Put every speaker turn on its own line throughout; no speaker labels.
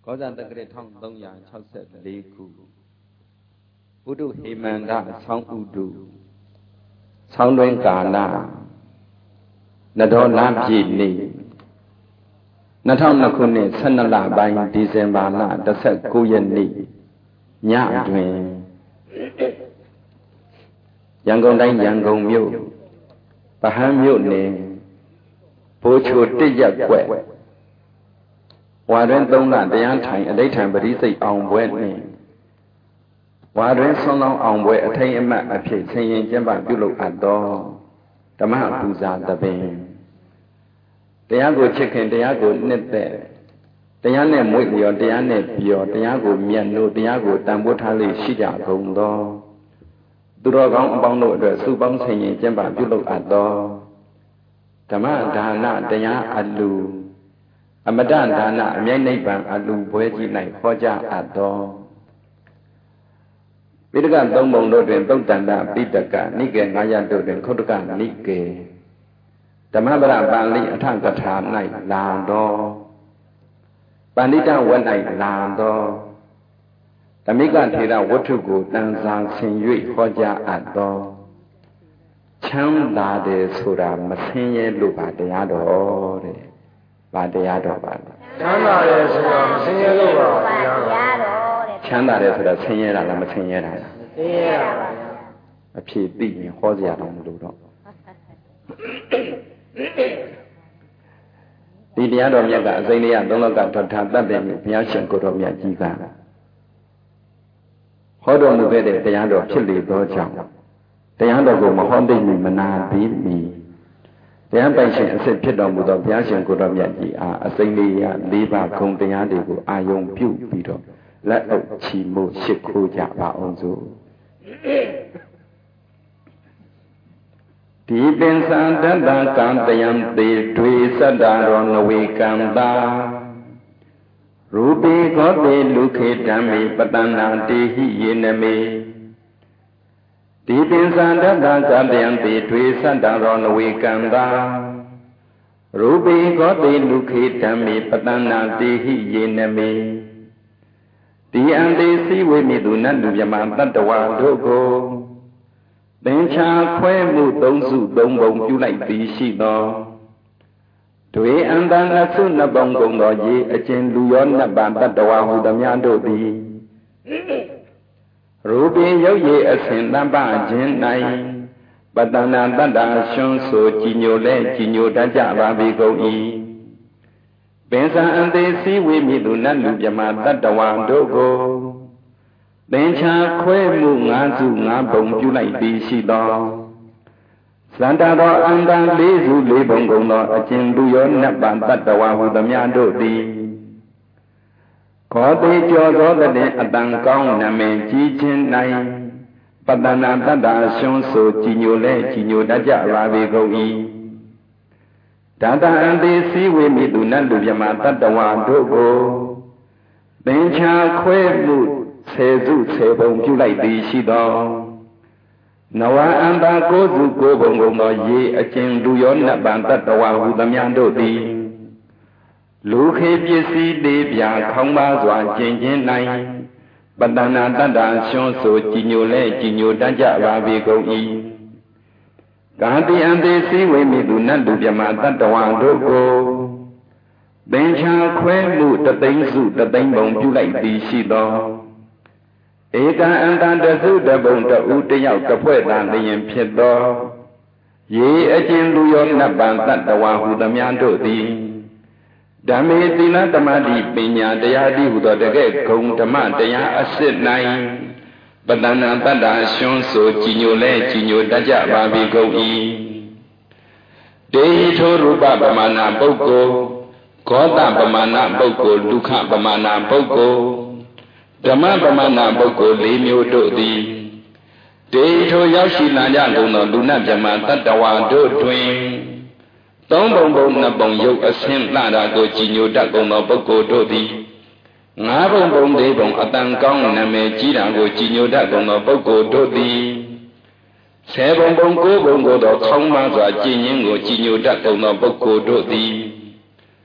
ကောဇာတက္ကရာ1364ခုဥဒုဟိမန္တဆောင်းဥဒုဆောင်းတွင်ကာလနတော်လပြည့်နေ့2002ခုနှစ်12လပိုင်းဒီဇင်ဘာလ19ရက်နေ့ညတွင်ရန်ကုန်တိုင်းရန်ကုန်မြို့ဗဟန်းမြို့နယ်ဘိုးချိုတစ်ရက်ကွက်ဝါတွင်3လတရားထိုင်အဋိဌံပရိစိတ်အောင်ပွဲနှင့်ဝါတွင်ဆွမ်းလောင်းအောင်ပွဲအထိန်အမှတ်အဖြစ်ဆင်ရင်ကျင်းပပြုလုပ်အပ်သောဓမ္မပူဇာသဘင်တရားကိုချစ်ခင်တရားကိုနှစ်သက်တရားနဲ့မွေ့လျော်တရားနဲ့ပြောတရားကိုမြတ်လို့တရားကိုတန်ဖိုးထားလေရှိကြကုန်သောသူတော်ကောင်းအပေါင်းတို့အတွက်စုပေါင်းဆင်ရင်ကျင်းပပြုလုပ်အပ်သောဓမ္မဒါနတရားအလူအမတဒါနအမြိုက်နိဗ္ဗာန်အလူပွဲကြီး၌ဟောကြားအပ်သောပိဋကသုံးပုံတို့တွင်သုတ်တန္တပိဋကနိကေ9ရပ်တို့တွင်ခုတ်တကနိကေဓမ္မပရပါဠိအထကထာ၌လာသောပဏိတဝတ်၌လာသောဓမ္မိကထေရဝတ္ထုကိုတန်ဆာဆင်၍ဟောကြားအပ်သောချမ်းသာတယ်ဆိုတာမဆင်းရဲလို့ပါတရားတော်တဲ့။ဘာတရားတော်ပါလဲ။ချမ်းသာတယ်ဆိုတာမဆင်းရဲလို့ပါတရားတော်တဲ့။ချမ်းသာတယ်ဆိုတာဆင်းရဲတာလားမဆင်းရဲတာလား။ဆင်းရဲတာပါ။အဖြေသိရင်ဟောစရာတော့မလိုတော့။ဒီတရားတော်မြတ်ကအစိမ့်လေးသုံးလောကထောထားတတ်တယ်ဘုရားရှင်ကိုယ်တော်မြတ်ကြီးကဟောတော်မူခဲ့တဲ့တရားတော်ဖြစ်လေသောကြောင့်တရားတော်ကိုမဟောသိမီမနာပြီးမီတရားပိုင်ရှင်အစစ်ဖြစ်တော်မူသောဘုရားရှင်ကိုယ်တော်မြတ်ကြီးအားအစိမ့်လေး၄ပါးဂုဏ်တရားတွေကိုအာယုံပြုပြီးတော့လက်အုပ်ချီမို့ရှ िख ိုးကြပါအောင်စို့ဒီပင်စံတတ္တကံတယံတေတွေသတ္တရောနဝေကံတာရူပိခောတေလူခေဓမ္မေပတ္တနာတေဟိယေနမေဒီပင်စံတတ္တကံတယံတေတွေသတ္တရောနဝေကံတာရူပိခောတေလူခေဓမ္မေပတ္တနာတေဟိယေနမေဒီအံတေစီဝေမိတုနတ်လူမြမတတ္တဝါတို့ကိုသင်္ချာခွဲမှုသုံးစုသုံးပုံပြုလိုက်သည်ရှိသောတွေအန္တန်အဆုနှစ်ပုံကုန်သောရေအကျဉ်လူရောနတ်ပါတတ္တဝါဟုသမျှတို့သည်ရူပိရုပ်ရည်အစဉ်တပ္ပခြင်း၌ပတ္တနာတတ္တာရှွန်းဆိုကြည်ညိုလဲကြည်ညိုတတ်ကြပါပေကုန်၏ပင်စံအသေးစည်းဝေးမိသူနတ်လူမြမတတ္တဝါတို့ကိုသင်္ချာခွဲမှု5စု5ပုံပြုလိုက်သည်ရှိသောသန္တာတော်အန္တန်4စု4ပုံကုန်သောအကျဉ်သူရောနတ်ပံတတ္တဝါဟုသမျှတို့သည်ခောတိကျော်သောတဲ့အတန်ကောင်းနာမည်ကြီးခြင်း၌ပတ္တနာတတ္တာရှွန်းဆိုကြည်ညိုလဲကြည်ညိုတတ်ကြပါပေကုန်၏ဒါတအံသေးစည်းဝေးမိသူနတ်လူမြမတတ္တဝါတို့ကိုသင်္ချာခွဲမှု10စု10ပုံပြုလိုက်သည်ရှိသောနဝအန္တာ9စု9ပုံကုန်သောရေအကျဉ်လူရောနတ်ပံတတ္တဝါဟုသမျှတို့သည်လူခေပစ္စည်းလေးပြာခေါင်းပါစွာကျင့်ခြင်း၌ပတ္တနာတတ္တာရှွန်းဆိုကြည်ညိုလဲကြည်ညိုတတ်ကြပါပေကုန်၏ကာတိအံသေးစည်းဝေးမိသူနတ်လူမြမတတ္တဝါတို့ကိုသင်္ချာခွဲမှုတသိန်းစုတသိန်းပုံပြုလိုက်သည်ရှိသောဧကံအန္တတစုတပုံတဦးတယောက်တစ်ဖွဲ့သာလျင်ဖြစ်သောရေအကျဉ်လူရောနတ်ပံတတ္တဝါဟုသမျှတို့သည်ဓမ္မေသီလဓမ္မတိပညာတရားတိဟုသောတကဲ့ဂုံဓမ္မတရားအစစ်၌ပတ္တနာတတ္တာရှွန်းဆိုကြည်ညိုလဲကြည်ညိုတတ်ကြပါပေကုန်၏တေဟိထိုရူပပမာဏပုဂ္ဂိုလ်ဂောတပမာဏပုဂ္ဂိုလ်ဒုက္ခပမာဏပုဂ္ဂိုလ်ဓမ္မပမာဏပုဂ္ဂိုလ်၄မျိုးတို့သည်တေထိုရောက်ရှိလာကြကုန်သောလူနတ်မြမတတ္တဝါတို့တွင်သုံးပုံပုံနှစ်ပုံရုပ်အဆင်းလှတာကိုကြည်ညိုတတ်ကုန်သောပုဂ္ဂိုလ်တို့သည်5ပုံပုံ4ပုံအတန်ကောင်းနာမည်ကြီးတာကိုကြည်ညိုတတ်ကုန်သောပုဂ္ဂိုလ်တို့သည်10ပုံပုံ9ပုံကိုသောခေါင်းမစွာကြည်ညင်းကိုကြည်ညိုတတ်ကုန်သောပုဂ္ဂိုလ်တို့သည်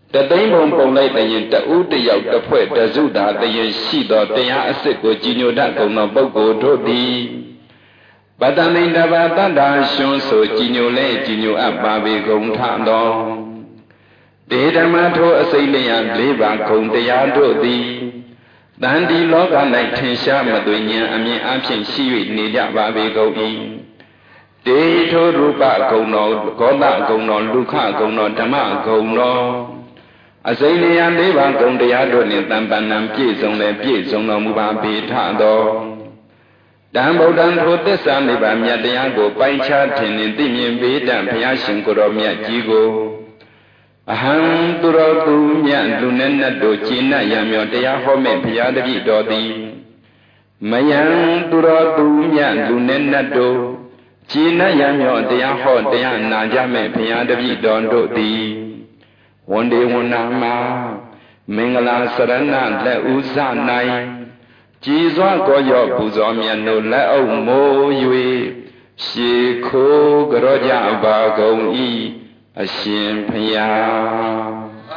တသိန်းပုံပုံလိုက်တဲ့ရင်တဦးတယောက်တစ်ဖွဲ့တစုသာတရင်ရှိသောတရားအစစ်ကိုကြည်ညိုတတ်ကုန်သောပုဂ္ဂိုလ်တို့သည်ပတ္တမိတဘာတတ္တာရှွန်းဆိုကြည်ညိုလဲကြည်ညိုအပ်ပါပေကုန်ထသောတေဓမ္မထိုအစိမ့်လျက်၄ပါးဂုံတရားတို့သည်တန်ဒီလောက၌ထင်ရှားမသွေဉာဏ်အမြင်အဖြင့်ရှိ၍နေကြပါပေကုန်၏တေထိုရူပဂုံတော်ဂောတဂုံတော်လူခဂုံတော်ဓမ္မဂုံတော်အစိမ့်လျက်၄ပါးဂုံတရားတို့နှင့်တန်ပန္နံပြည့်စုံလည်းပြည့်စုံတော်မူပါပေထသောတံဗုဒ္ဓံထိုသစ္စာနိဗ္ဗာန်မြတ်တရားကိုပိုင်ခြားထင်နှင့်သိမြင်ပေတံဘုရားရှင်ကိုယ်တော်မြတ်ကြီးကိုအဟံသူတော်သူမြတ်လူနဲ့နတ်တို့ကျင့်နှံ့ရမြော်တရားဟောမဲ့ဘုရားတပည့်တော်သည်မယံသူတော်သူမြတ်လူနဲ့နတ်တို့ကျင့်နှံ့ရမြော်တရားဟောတရားနာကြမဲ့ဘုရားတပည့်တော်တို့သည်ဝန္ဒေဝန္နာမှာမင်္ဂလာစရဏလက်ဥစ၌ကြည်စွာကိုရောပူဇော်မြတ်တို့လက်အုပ်မိုး၍ရှေခိုးကြောကြပါကုန်၏အရှင်ဘုရား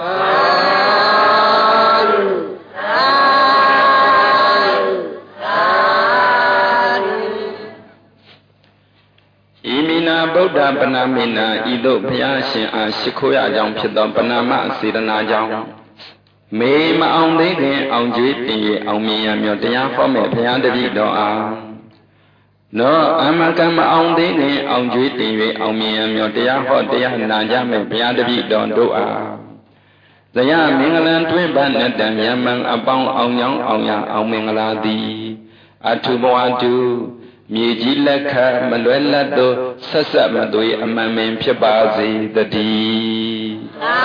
ဣမိနာဗုဒ္ဓပနာမိနာဤသို့ဘုရားရှင်အားရှိခိုးရကြောင်းဖြစ်သောပနာမစေတနာကြောင့်မေမအောင်သေးခင်အောင်ကျွေးတင်၍အောင်မြင်ရမြော်တရားဟောမဲ့ဘုရားတပည့်တော်အားနောအမကမအောင်သေးခင်အောင်ကျွေးတင်၍အောင်မြင်ရမြော်တရားဟောတရားနာကြမဲ့ဘုရားတပည့်တော်တို့အားဇယမင်္ဂလံတွင်ပန်းတံမြမံအပေါင်းအောင်ကြောင်းအောင်ရအောင်မင်္ဂလာသည်အထုဘဝတုမြေကြီးလက်ခမလွဲလတ်သောဆက်ဆက်မသွေအမှန်ပင်ဖြစ်ပါစေတည်း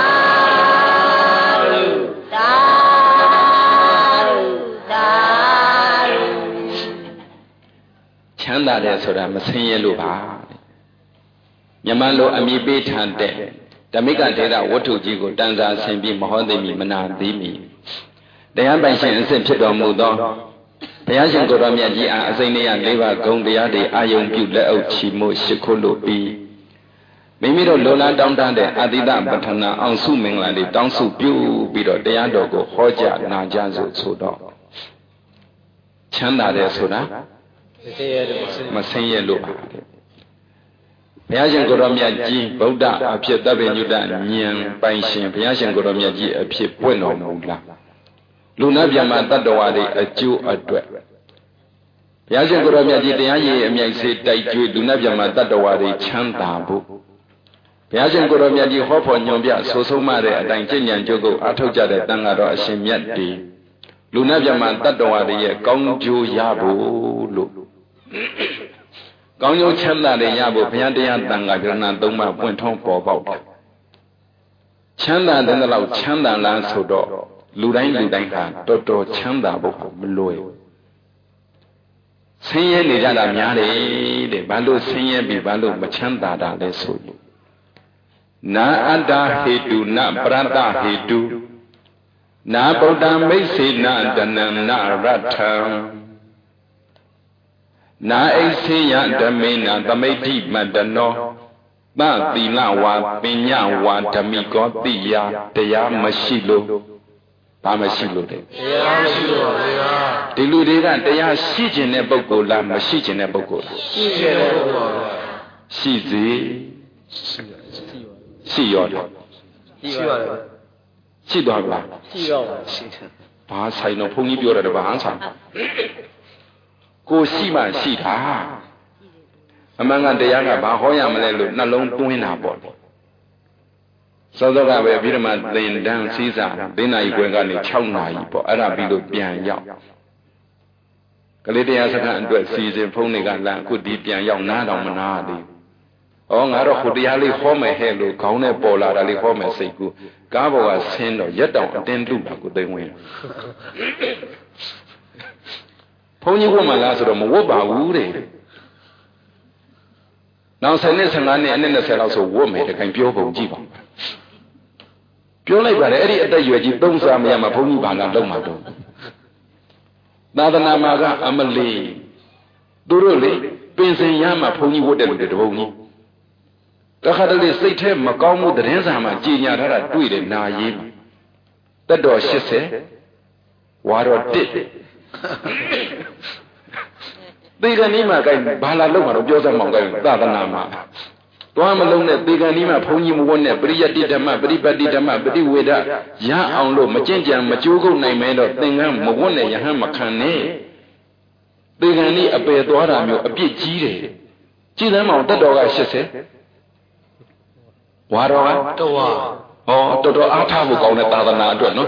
ချမ်းသာတယ်ဆိုတာမဆင်းရဲလို့ပါမြမလိုအမိပေးထန်တဲ့ဓမိကဒေသဝတ္ထုကြီးကိုတန်စာဆင်ပြီးမဟောသိမီမနာသိမီတရားပိုင်ရှင်အစစ်ဖြစ်တော်မူသောဘုရားရှင်ကိုယ်တော်မြတ်ကြီးအားအစိမ့်နေရ၄ပါးဂုံတရားတွေအာယုံပြုလက်အုပ်ချီမို့ရှိခိုးလို့ပြီးမိမိတို့လိုလားတောင်းတတဲ့အတိတပဋ္ဌာနာအောင်စုမင်္ဂလာတွေတောင်းစုပြုပြီးတော့တရားတော်ကိုဟောကြားနာကြားဆိုတော့ချမ်းသာတယ်ဆိုတာမဆင်းရဲလို့ပါဘုရားရှင်ကိုယ်တော်မြတ်ကြီးဗုဒ္ဓအဖြစ်သဗ္ဗညုတဉာဏ်ပိုင်ရှင်ဘုရားရှင်ကိုယ်တော်မြတ်ကြီးအဖြစ်ပွင့်တော်မူလားလူနာပြမတတ္တဝါတွေအကျိုးအတွက်ဘုရားရှင်ကိုယ်တော်မြတ်ကြီးတရားရည်အမြိုက်စေတိုက်ကျွေးလူနာပြမတတ္တဝါတွေချမ်းသာဖို့ဘုရားရှင်ကိုယ်တော်မြတ်ကြီးဟောဖို့ညွန်ပြဆိုဆုံးမတဲ့အတိုင်းကျင့်ကြံကြိုးကိုအထောက်ကြတဲ့တန်ဃာတော်အရှင်မြတ်တွေလူနာပြမတတ္တဝါတွေရဲ့ကောင်းကျိုးရဖို့လို့ကောင်းကျိုးချမ်းသာတွေရဖို့ဘုရားတရားတန်ဃာကြရဏသုံးပါးပွင့်ထုံးပေါ်ပေါက်တယ်ချမ်းသာတဲ့လောက်ချမ်းသာလားဆိုတော့လူတိုင်းဟာတော်တော်ချမ်းသာဖို့မလွယ်ဆင်းရဲနေကြတာများတယ်တဲ့ဘာလို့ဆင်းရဲပြီးဘာလို့မချမ်းသာတာလဲဆိုရင်နာအတ္တဟေတုနပရတ္တဟေတုနာဗုဒ္ဓမိတ်စေနတနံနရထံနာအိစေယဓမေနသမိဋ္ဌိမတ္တနောသတိလဝါပညာဝါဓမိကောတိယတရားမရှိလို့ဘာမရှိလို့လဲတရားမရှိလို့ပါဗျာဒီလူတွေကတရားရှိခြင်းတဲ့ပုဂ္ဂိုလ်လားမရှိခြင်းတဲ့ပုဂ္ဂိုလ်လားရှိခြင်းတဲ့ပုဂ္ဂိုလ်ပါရှိစေရှိရောတယ်ရှိပါတယ်ရှိသွားပါရှိရောပါရှိတယ်ဘာဆိုင်တော့ဘုန်းကြီးပြောတယ်ဘာဟန်ဆိုင်ကိုရှိမှရှိတာအမှန်ကတရားကဘာဟောရမလဲလို့နှလုံးသွင်းတာပေါ့စောစောကပဲပြီးတော့မှသင်တန်းစည်းစာ3နာရီခွဲကနေ6နာရီပေါ့အဲ့ဒါပြီးလို့ပြန်ရောက်ကလေးတရားစခန်းအတွက်စီစဉ်ဖုန်းတွေကလမ်းအခုဒီပြန်ရောက်နားတော်မနာသေးဘူးဩငါတော့ဟိုတရားလေးဟောမယ်ဟဲ့လို့ခေါင်းနဲ့ပေါ်လာတာလေးဟောမယ်စိတ်ကူကားပေါ်ကဆင်းတော့ရက်တောင်အတင်းလူတာကိုသိဝင်ဘုန်းကြီးကမှလားဆိုတော့မဝတ်ပါဘူးတဲ့နောက်10နှစ်15နှစ်အနှစ်20လောက်ဆိုဝတ်မယ်တခိုင်ပြောပုံကြည့်ပါပြောလိုက်ပါတယ်အဲ့ဒီအသက်ရွယ်ကြီးသုံးစားမရမှာဘုန်းကြီးဘာလာလုံးမှာတော့သာသနာမှာကအမလီသူတို့လေပင်စင်ရမှာဘုန်းကြီးဝတ်တယ်လို့တပုံကြီးတခါတလေစိတ်ထဲမကောင်းမှုသတင်းစာမှာကြေညာထားတာတွေ့တယ်နာရေးမှာ tất độ shit sẽ hòa rồi tít tây cái ní mà cái bà la lúc mà nóပြောra mỏng cái ta ta nam mà toa mà lúc này tây cái ní mà phong như một này priyati dhamma pripatti dhamma priveda ya ông lúc mà chân chân mà chú câu này mấy đó tình cảm một con này ya mà khăn nè tây cái ní ở bên toa ra miêu ở bên chi đấy chi lắm mà tất độ cái shit sẽ hòa rồi á tất độ áp tháp của cậu này ta ta nam rồi nó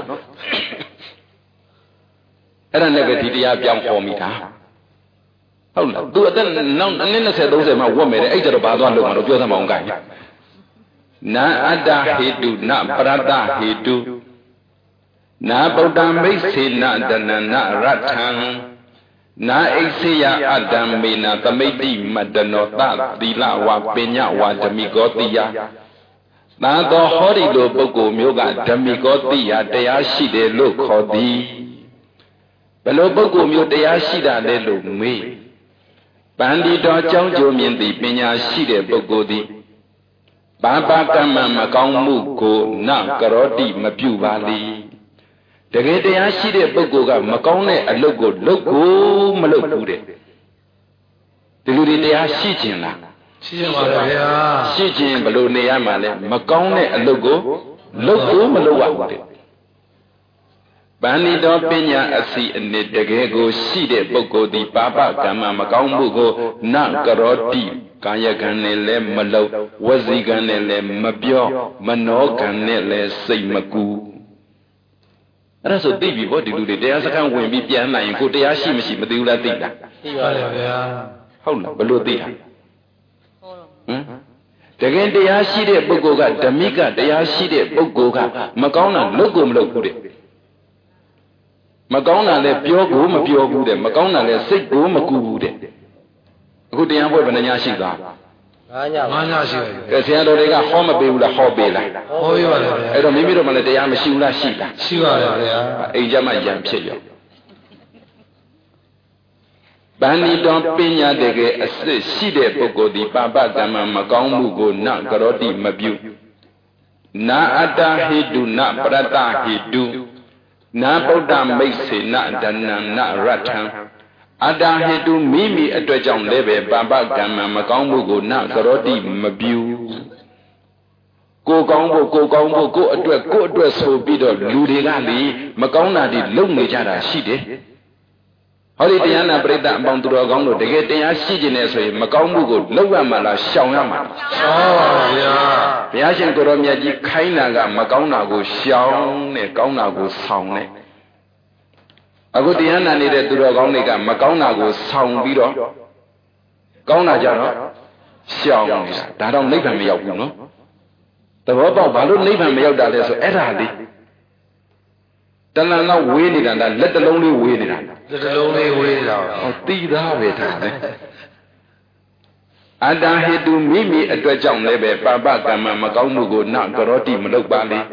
အဲ့ဒါနဲ့ပဲဒီတရားပြောင်းပေါ်မိတာဟုတ်လားသူအသက်နောက်အနည်း20 30မှာဝတ်မယ်တဲ့အဲ့ဒါတော့ဘာသွားလို့မလို့ပြောသမောင်းကိုင်းနာအတ္တဟေတုနပရတ္တဟေတုနာဗုဒ္ဓမိတ်စေနတနနရထံနာအိစေယအတ္တမေနသမိတ္တိမတ္တနောသသီလဝပညာဝဓမိကောတိယသာသောဟောဒီလိုပုဂ္ဂိုလ်မျိုးကဓမိကောတိယတရားရှိတယ်လို့ခေါ်သည်ဘယ်လိုပုဂ္ဂိုလ်မျိုးတရားရှိတာလဲလို့မေးပန္တိတော်ကြောင်းကျိုးမြင်သည်ပညာရှိတဲ့ပုဂ္ဂိုလ်သည်ဘာပကမ္မမကောင်းမှုကိုနကရောတိမပြုပါလိတကယ်တရားရှိတဲ့ပုဂ္ဂိုလ်ကမကောင်းတဲ့အလုပ်ကိုလုပ်ကိုမလုပ်ဘူးတဲ့ဒီလူတွေတရားရှိခြင်းလားရှိခြင်းပါဗျာရှိခြင်းဘယ်လိုနေရမှာလဲမကောင်းတဲ့အလုပ်ကိုလုပ်ကိုမလုပ်ရဘူးတဲ့ပန္နိတောပညာအစီအနစ်တကယ်ကိုရှိတဲ့ပုဂ္ဂိုလ်ဒီပါပကမ္မမကောင်းမှုကိုနကရောတိကာယကံနဲ့လည်းမလုပ်ဝစီကံနဲ့လည်းမပြောမနောကံနဲ့လည်းစိတ်မကူအဲ့ဒါဆိုသိပြီဗောဒီလူတွေတရားစခန်းဝင်ပြီးပြန်လာရင်ကိုတရားရှိမရှိမသိဘူးလားသိလားသိပါတယ်ဗျာဟုတ်လားဘယ်လိုသိတာဟမ်တကယ်တရားရှိတဲ့ပုဂ္ဂိုလ်ကဓမိကတရားရှိတဲ့ပုဂ္ဂိုလ်ကမကောင်းတာလုပ်ကိုမလုပ်ဘူးတဲ့မကောင်းတာလည်းပြောကိုမပြောဘူးတဲ့မကောင်းတာလည်းစိတ်ကိုမကူဘူးတဲ့အခုတရားပွဲဘယ်နှညရှိသွား5ညရှိပါပြီကဲဆရာတော်တွေကဟောမပေးဘူးလားဟောပေးလားဟောပေးပါလေဗျာအဲ့တော့မိမိတို့မှလည်းတရားမရှိဘူးလားရှိလားရှိပါရဲ့ဗျာအိမ်ကြမှာရံဖြစ်ရောပန္နိတောပညာတကယ်အစစ်ရှိတဲ့ပုဂ္ဂိုလ်ဒီပါပကမ္မမကောင်းမှုကိုနကရောတိမပြုနာအတ္တဟိတုနပရတ္တဟိတုနာဗုဒ္ဓမိတ်စေနဒနနရထံအတ္တဟိတုမိမိအတွက်ကြောင့်လည်းပဲပါပကမ္မမကောင်းမှုကိုနကရောတိမပြုကိုကောင်းဖို့ကိုအတွက်ဆိုပြီးတော့လူတွေကလေမကောင်းတာတွေလုပ်နေကြတာရှိတယ်ဟောဒီတရားနာပရိသတ်အပေါင်းသူတော်ကောင်းတို့တကယ်တရားရှိကျင်နေဆိုရင်မကောင်းမှုကိုလုပ်ရမှာလားရှောင်ရမှာလားရှောင်ပါဗျာဘုရားရှင်ကိုရောမြတ်ကြီးခိုင်းတာကမကောင်းတာကိုရှောင်နဲ့ကောင်းတာကိုဆောင်နဲ့အခုတရားနာနေတဲ့သူတော်ကောင်းတွေကမကောင်းတာကိုဆောင်ပြီးတော့ကောင်းတာကြတော့ရှောင်နေတာဒါတော့နိဗ္ဗာန်မရောက်ဘူးနော်သဘောပေါက်ဘာလို့နိဗ္ဗာန်မရောက်တာလဲဆိုအဲ့ဒါလေးတဏ္ဍာတော့ဝေးနေတာလက်တလုံးလေးဝေးနေတာလက်တလုံးလေးဝေးနေတာဟောတိသားပဲဒါပဲအတ္တဟိတုမိမိအတွက်ကြောင့်လည်းပဲပါပကမ္မမကောင်းမှုကိုနကရောတိမလုပ်ပါလေ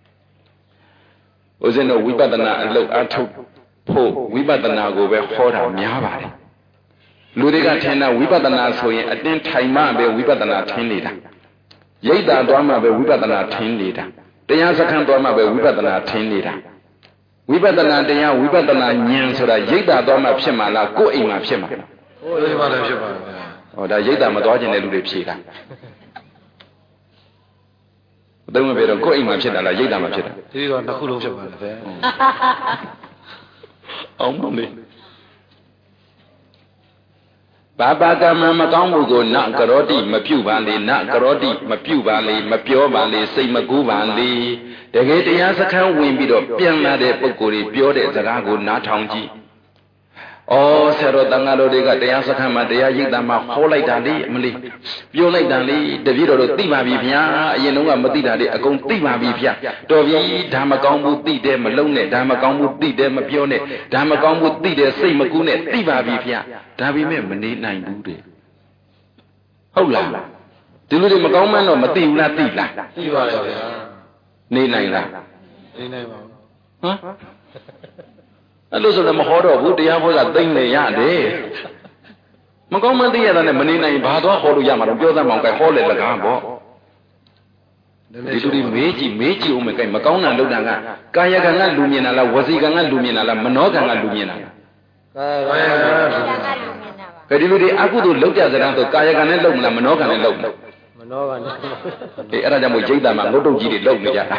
ဦးဇင်းတို့ဝိပဿနာအလုပ်အထုတ်ဖို့ဝိပဿနာကိုပဲဟောတာများပါတယ်လူတွေကထင်တာဝိပဿနာဆိုရင်အတင်းထိုင်မှပဲဝိပဿနာထင်နေတာရိပ်သာသွားမှပဲဝိပဿနာထင်နေတာတရားစခန်းသွားမှပဲဝိပဿနာထင်နေတာဝိပဿနာတရားဝိပဿနာဉာဏ်ဆိုတာရိပ်သာသွားမှဖြစ်မှာလားကိုယ်အိမ်မှာဖြစ်မှာလားကိုယ်အိမ်မှာလည်းဖြစ်ပါဗျာဟောဒါရိပ်သာမသွားခြင်းတဲ့လူတွေဖြေတာအတုံးမပြေတော့ကိုယ်အိမ်မှာဖြစ်တာလားရိပ်သာမှာဖြစ်တာဒီတော့နှစ်ခုလုံးဖြစ်ပါလေဗျာအောင်မမေဘာပါကမ္မမကောင်းမှုကိုနကရောတိမပြုပါလေနကရောတိမပြုပါလေမပြောပါလေစိတ်မကူးပါလေတကယ်တရားစခန်းဝင်ပြီးတော့ပြန်လာတဲ့ပုဂ္ဂိုလ်တွေပြောတဲ့စကားကိုနားထောင်ကြည့်ဩဆရာတော်တန်ဃာတော်တွေကတရားစခန်းမှာတရားရိပ်သာမှာဟောလိုက်တာလေအမလေးပြောလိုက်တာလေတပည့်တော်တို့သိပါပြီဗျာအရင်တုန်းကမသိတာလေအကုန်သိပါပြီဗျာတော်ပြီဒါမကောင်းဘူးသိတယ်မလုံးနဲ့ဒါမကောင်းဘူးသိတယ်မပြောနဲ့ဒါမကောင်းဘူးသိတယ်စိတ်မကူးနဲ့သိပါပြီဗျာဒါပေမဲ့မနေနိုင်ဘူးတဲ့ဟုတ်လားဒီလိုတွေမကောင်းမှန်းတော့မသိဘူးလားသိလားသိပါရဲ့ဗျာနေနိုင်လားနေနိုင်ပါဘူးဟမ်အဲ့လိုဆိုလည်းမဟောတော့ဘူးတရားဟောတာသိမ့်နေရတယ်မကောင်းမှန်းသိရတာနဲ့မနေနိုင်ဘာသွားဟောလို့ရမှာတော့ပြောသမောင်ကဟောလေလကားပေါ့ဒီလူတွေမေးကြည့်ဦးမယ်ကဲမကောင်းတာလုပ်တာကကာယကံကလူမြင်တာလားဝစီကံကလူမြင်တာလားမနောကံကလူမြင်တာလားကာယကံကလူမြင်တာပါကဲဒီလူတွေအကုသိုလ်လုပ်ကြစတဲ့ဆိုကာယကံနဲ့လုပ်မလားမနောကံနဲ့လုပ်မလားမနောကံနဲ့အေးအဲ့ဒါကြောင့်မို့ရိတ်တာမှာငုတ်တုတ်ကြီးတွေလုပ်နေကြတာ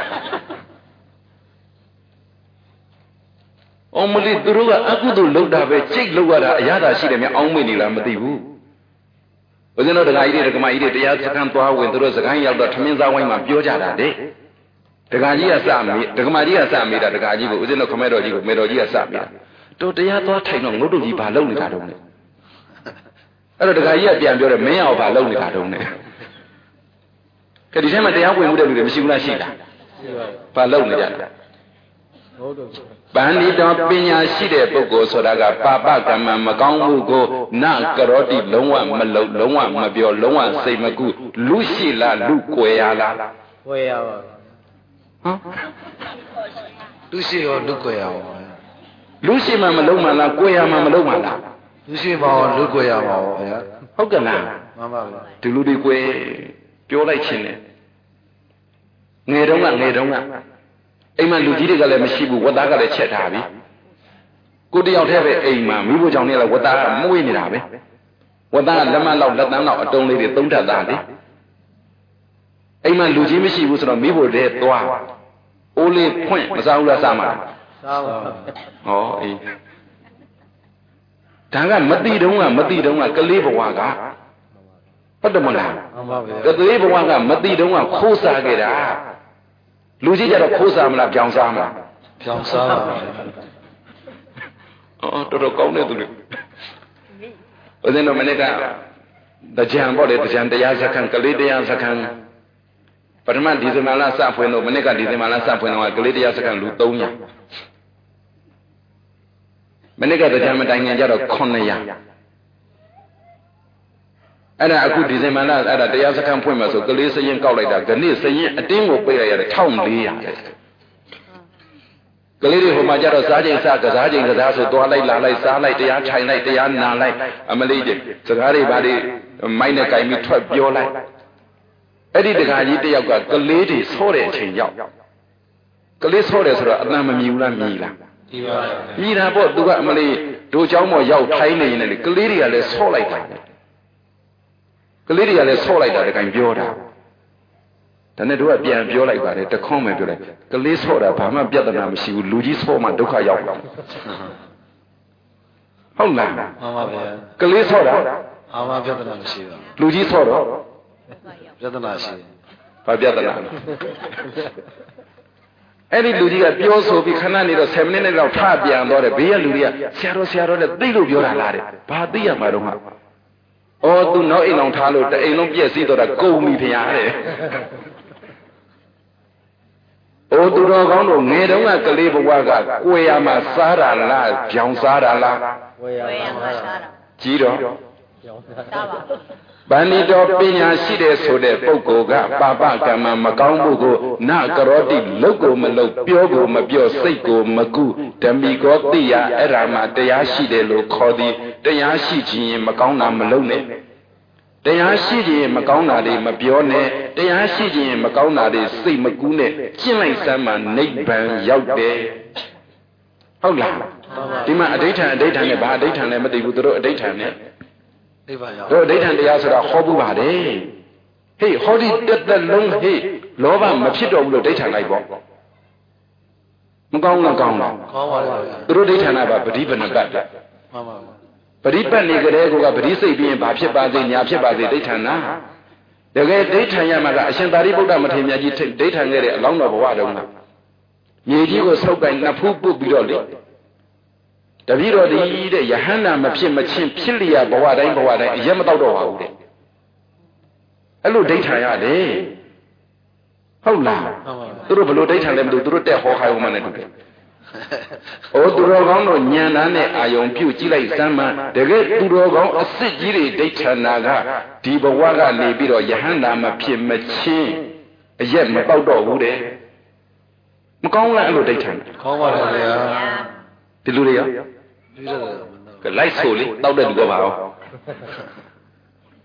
အောင်မလေးသူတို့ကအကုသိုလ်လုပ်တာပဲစိတ်လုပ်ရတာအရသာရှိတယ်မြတ်အောင်းမေ့နေလားမသိဘူးဦးဇင်းတို့ဒကာကြီးတွေဒကမကြီးတွေတရားစခန်းသွားဝင်သူတို့စကိုင်းရောက်တော့ထမင်းစားဝိုင်းမှာပြောကြတာတဲ့ဒကာကြီးကစမေးဒကမကြီးကစမေးတာဒကာကြီးကိုဦးဇင်းတို့ခမဲတော်ကြီးကိုမေတော်ကြီးကစမေးတာတို့တရားသွားထိုင်တော့ငုတ်တုတ်ကြီးဘာလုပ်နေတာတုံးလဲအဲ့တော့ဒကာကြီးကပြန်ပြောတယ်မင်းအောင်ဘာလုပ်နေတာတုံးလဲကဲဒီထဲမှာတရားဝင်မှုတဲ့လူတွေမရှိဘူးလားရှိလားဘာလုပ်နေကြလဲပန္နိတောပညာရှိတဲ့ပုဂ္ဂိုလ်ဆိုတာကပါပကမ္မမကောင်းမှုကိုနကရောတိလုံးဝမလုပ်လုံးဝမပြောလုံးဝစိတ်မကူလူရှိလားလူကွယ်ရလားကွယ်ရပါဟမ်လူရှိရောလူကွယ်ရပါလူရှိမှမလုံးမှလားကွယ်ရမှမလုံးမှလားလူရှိပါရောလူကွယ်ရပါရောဗျာဟုတ်ကဲ့လားမှန်ပါဗျာဒီလူတွေကွယ်ပြောလိုက်ခြင်းနဲ့ငယ်တုန်းကအိမ်မှာလူကြီးတွေကလည်းမရှိဘူးဝတ်သားကလည်းချက်ထားပြီကိုတယောက်တည်းပဲအိမ်မှာမိဖို့ကြောင့်လည်းဝတ်သားကမွေးနေတာပဲဝတ်သားကလက်မလောက်လက်တန်းလောက်အတုံးလေးတွေသုံးထပ်သားလေအိမ်မှာလူကြီးမရှိဘူးဆိုတော့မိဖို့တည်းသွားအိုးလေးဖွင့်မစားဘူးလားစားမှာစားပါဟောအေးဒါကမတိတုံးကကလေးဘဝကဟုတ်တယ်မလားမှန်ပါဗျာကလေးဘဝကမတိတုံးကခိုးစားခဲ့တာလူကြီးကြတော့ခိုးစားမလားပြောင်းစားမလားပြောင်းစားပါအော်တော်တော်ကောင်းတဲ့သူတွေဦးဇင်းတို့မနေ့ကတရားပေါ့လေတရားစခန်းကလေးတရားစခန်းပထမဒီဇင်ဘာလစဖွင့်တော့မနေ့ကဒီဇင်ဘာလစဖွင့်တော့ကလေးတရားစခန်းလူ300မနေ့ကတရားမတိုင်ခင်ကြတော့900အဲ့ဒါအခုဒီဇင်ဘာလအဲ့ဒါတရားစခန်းဖွင့်မှာဆိုကလေးစရင်ကောက်လိုက်တာခဏစရင်အတင်းကိုပေးရရတယ်1400ကလေးတွေဟိုမှာကြတော့စားချိန်စားကစားချိန်ကစားဆိုသွားလိုက်လာလိုက်စားလိုက်တရားထိုင်လိုက်တရားနာလိုက်အမလေးကြီးစကားတွေဘာတွေမိုက်နဲ့ကြိုင်ပြီးထွက်ပြောလိုက်အဲ့ဒီတခါကြီးတယောက်ကကလေးတွေဆောတဲ့အချိန်ရောက်ကလေးဆောတယ်ဆိုတော့အတန်မမြည်ဘူးလားမြည်လားမြည်တာပေါ့သူကအမလေးတို့เจ้าမော်ရောက်ထိုင်းနေရင်လေကလေးတွေကလည်းဆောလိုက်တာကလေးတွေကလည်းဆော့လိုက်တာတကယ်ပြောတာဒါနဲ့တို့ကပြန်ပြောလိုက်ပါတယ်တခွန်းပဲပြောလိုက်ကလေးဆော့တာဘာမှပြဿနာမရှိဘူးလူကြီးဆော့မှဒုက္ခရောက်တာဟုတ်လားမှန်ပါဗျာကလေးဆော့တာဘာမှပြဿနာမရှိဘူးလူကြီးဆော့တော့ပြဿနာရှိဘာပြဿနာအဲ့ဒီလူကြီးကပြောဆိုပြီးခဏနေတော့7မိနစ်လောက်ထပြန်တော့တယ်ဘေးကလူတွေကဆရာတော်နဲ့သိလို့ပြောတာလားတဲ့ဘာသိရမှာတော့မှအော်သူနောက်အိမ်အောင်ထားလို့တအိမ်လုံးပြည့်စည်တော့တာကုန်ပြီဖေရတယ်။အိုသူတော်ကောင်းတို့ငယ်တုန်းကကလေးဘဝကကိုယ်ရမှာစားတာလားကြောင်စားတာလားကိုယ်ရမှာစားတာကြီးတော့ကြောင်စားပါဗန္ဒီတော်ပညာရှိတဲ့ဆိုတဲ့ပုဂ္ဂိုလ်ကပါပကမ္မမကောင်းမှုကိုနကရောတိလုပ်ကိုမလုပ်ပြောကိုမပြောစိတ်ကိုမကုဓမ္မိကောတိယအဲ့ဒါမှတရားရှိတယ်လို့ခေါ်သည်တရားရှိခြင်းမကောင်းတာမလုပ်နဲ့တရားရှိခြင်းမကောင်းတာတွေမပြောနဲ့တရားရှိခြင်းမကောင်းတာတွေစိတ်မကူးနဲ့ကျင့်လိုက်စမ်းမှနိဗ္ဗာန်ရောက်တယ်ဟုတ်လားဒီမှာအဋ္ဌံနဲ့ဘာအဋ္ဌံလဲမသိဘူးသူတို့အဋ္ဌံနဲ့နိဗ္ဗာန်ရောက်တို့အဋ္ဌံတရားဆိုတာဟောပူပါတယ်ဟေးဟောဒီတက်တက်လုံးဟေးလောဘမဖြစ်တော့ဘူးလို့အဋ္ဌံလိုက်ပေါ့မကောင်းလားကောင်းလားကောင်းပါပါသူတို့အဋ္ဌံကပฏิပဏ္ဏပတ်မှန်ပါပါပရိပတ်နေကြတဲ့ကိုကပရိစိတ်ပြီးရင်ဘာဖြစ်ပါစေညာဖြစ်ပါစေဒိဋ္ဌာနာတကယ်ဒိဋ္ဌာရမှာကအရှင်သာရိပုတ္တမထေရမြတ်ကြီးဒိဋ္ဌာခဲ့တဲ့အလောင်းတော်ဘဝတုန်းကမြေကြီးကိုဆုပ်ကိုင်နှစ်ဖူးပုတ်ပြီးတော့လေတပည့်တော်ဒီတဲ့ယဟန္တာမဖြစ်မချင်းဖြစ်လျာဘဝတိုင်းအရက်မတော့တော့ပါဘူးတဲ့အဲ့လိုဒိဋ္ဌာရတယ်ဟုတ်လားသူတို့ဘလို့ဒိဋ္ဌာလဲမလို့သူတို့တက်ဟောခိုင်းဦးမှနဲ့တူတယ်ဩသူတော်ကောင်းတို့ဉာဏ်သားနဲ့အာယုံပြုတ်ကြည့်လိုက်စမ်းမှတကယ်သူတော်ကောင်းအစ်စ်ကြီးတွေဒိဋ္ဌာနာကဒီဘဝကနေပြီးတော့ယဟန္တာမဖြစ်မချင်းအရက်မပေါက်တော့ဘူးတဲ့မကောင်းလားအဲ့လိုဒိဋ္ဌာနာကောင်းပါလားဗျာဒီလူတွေရောကလိုက်ဆိုလေတောက်တဲ့လူကပါအောင်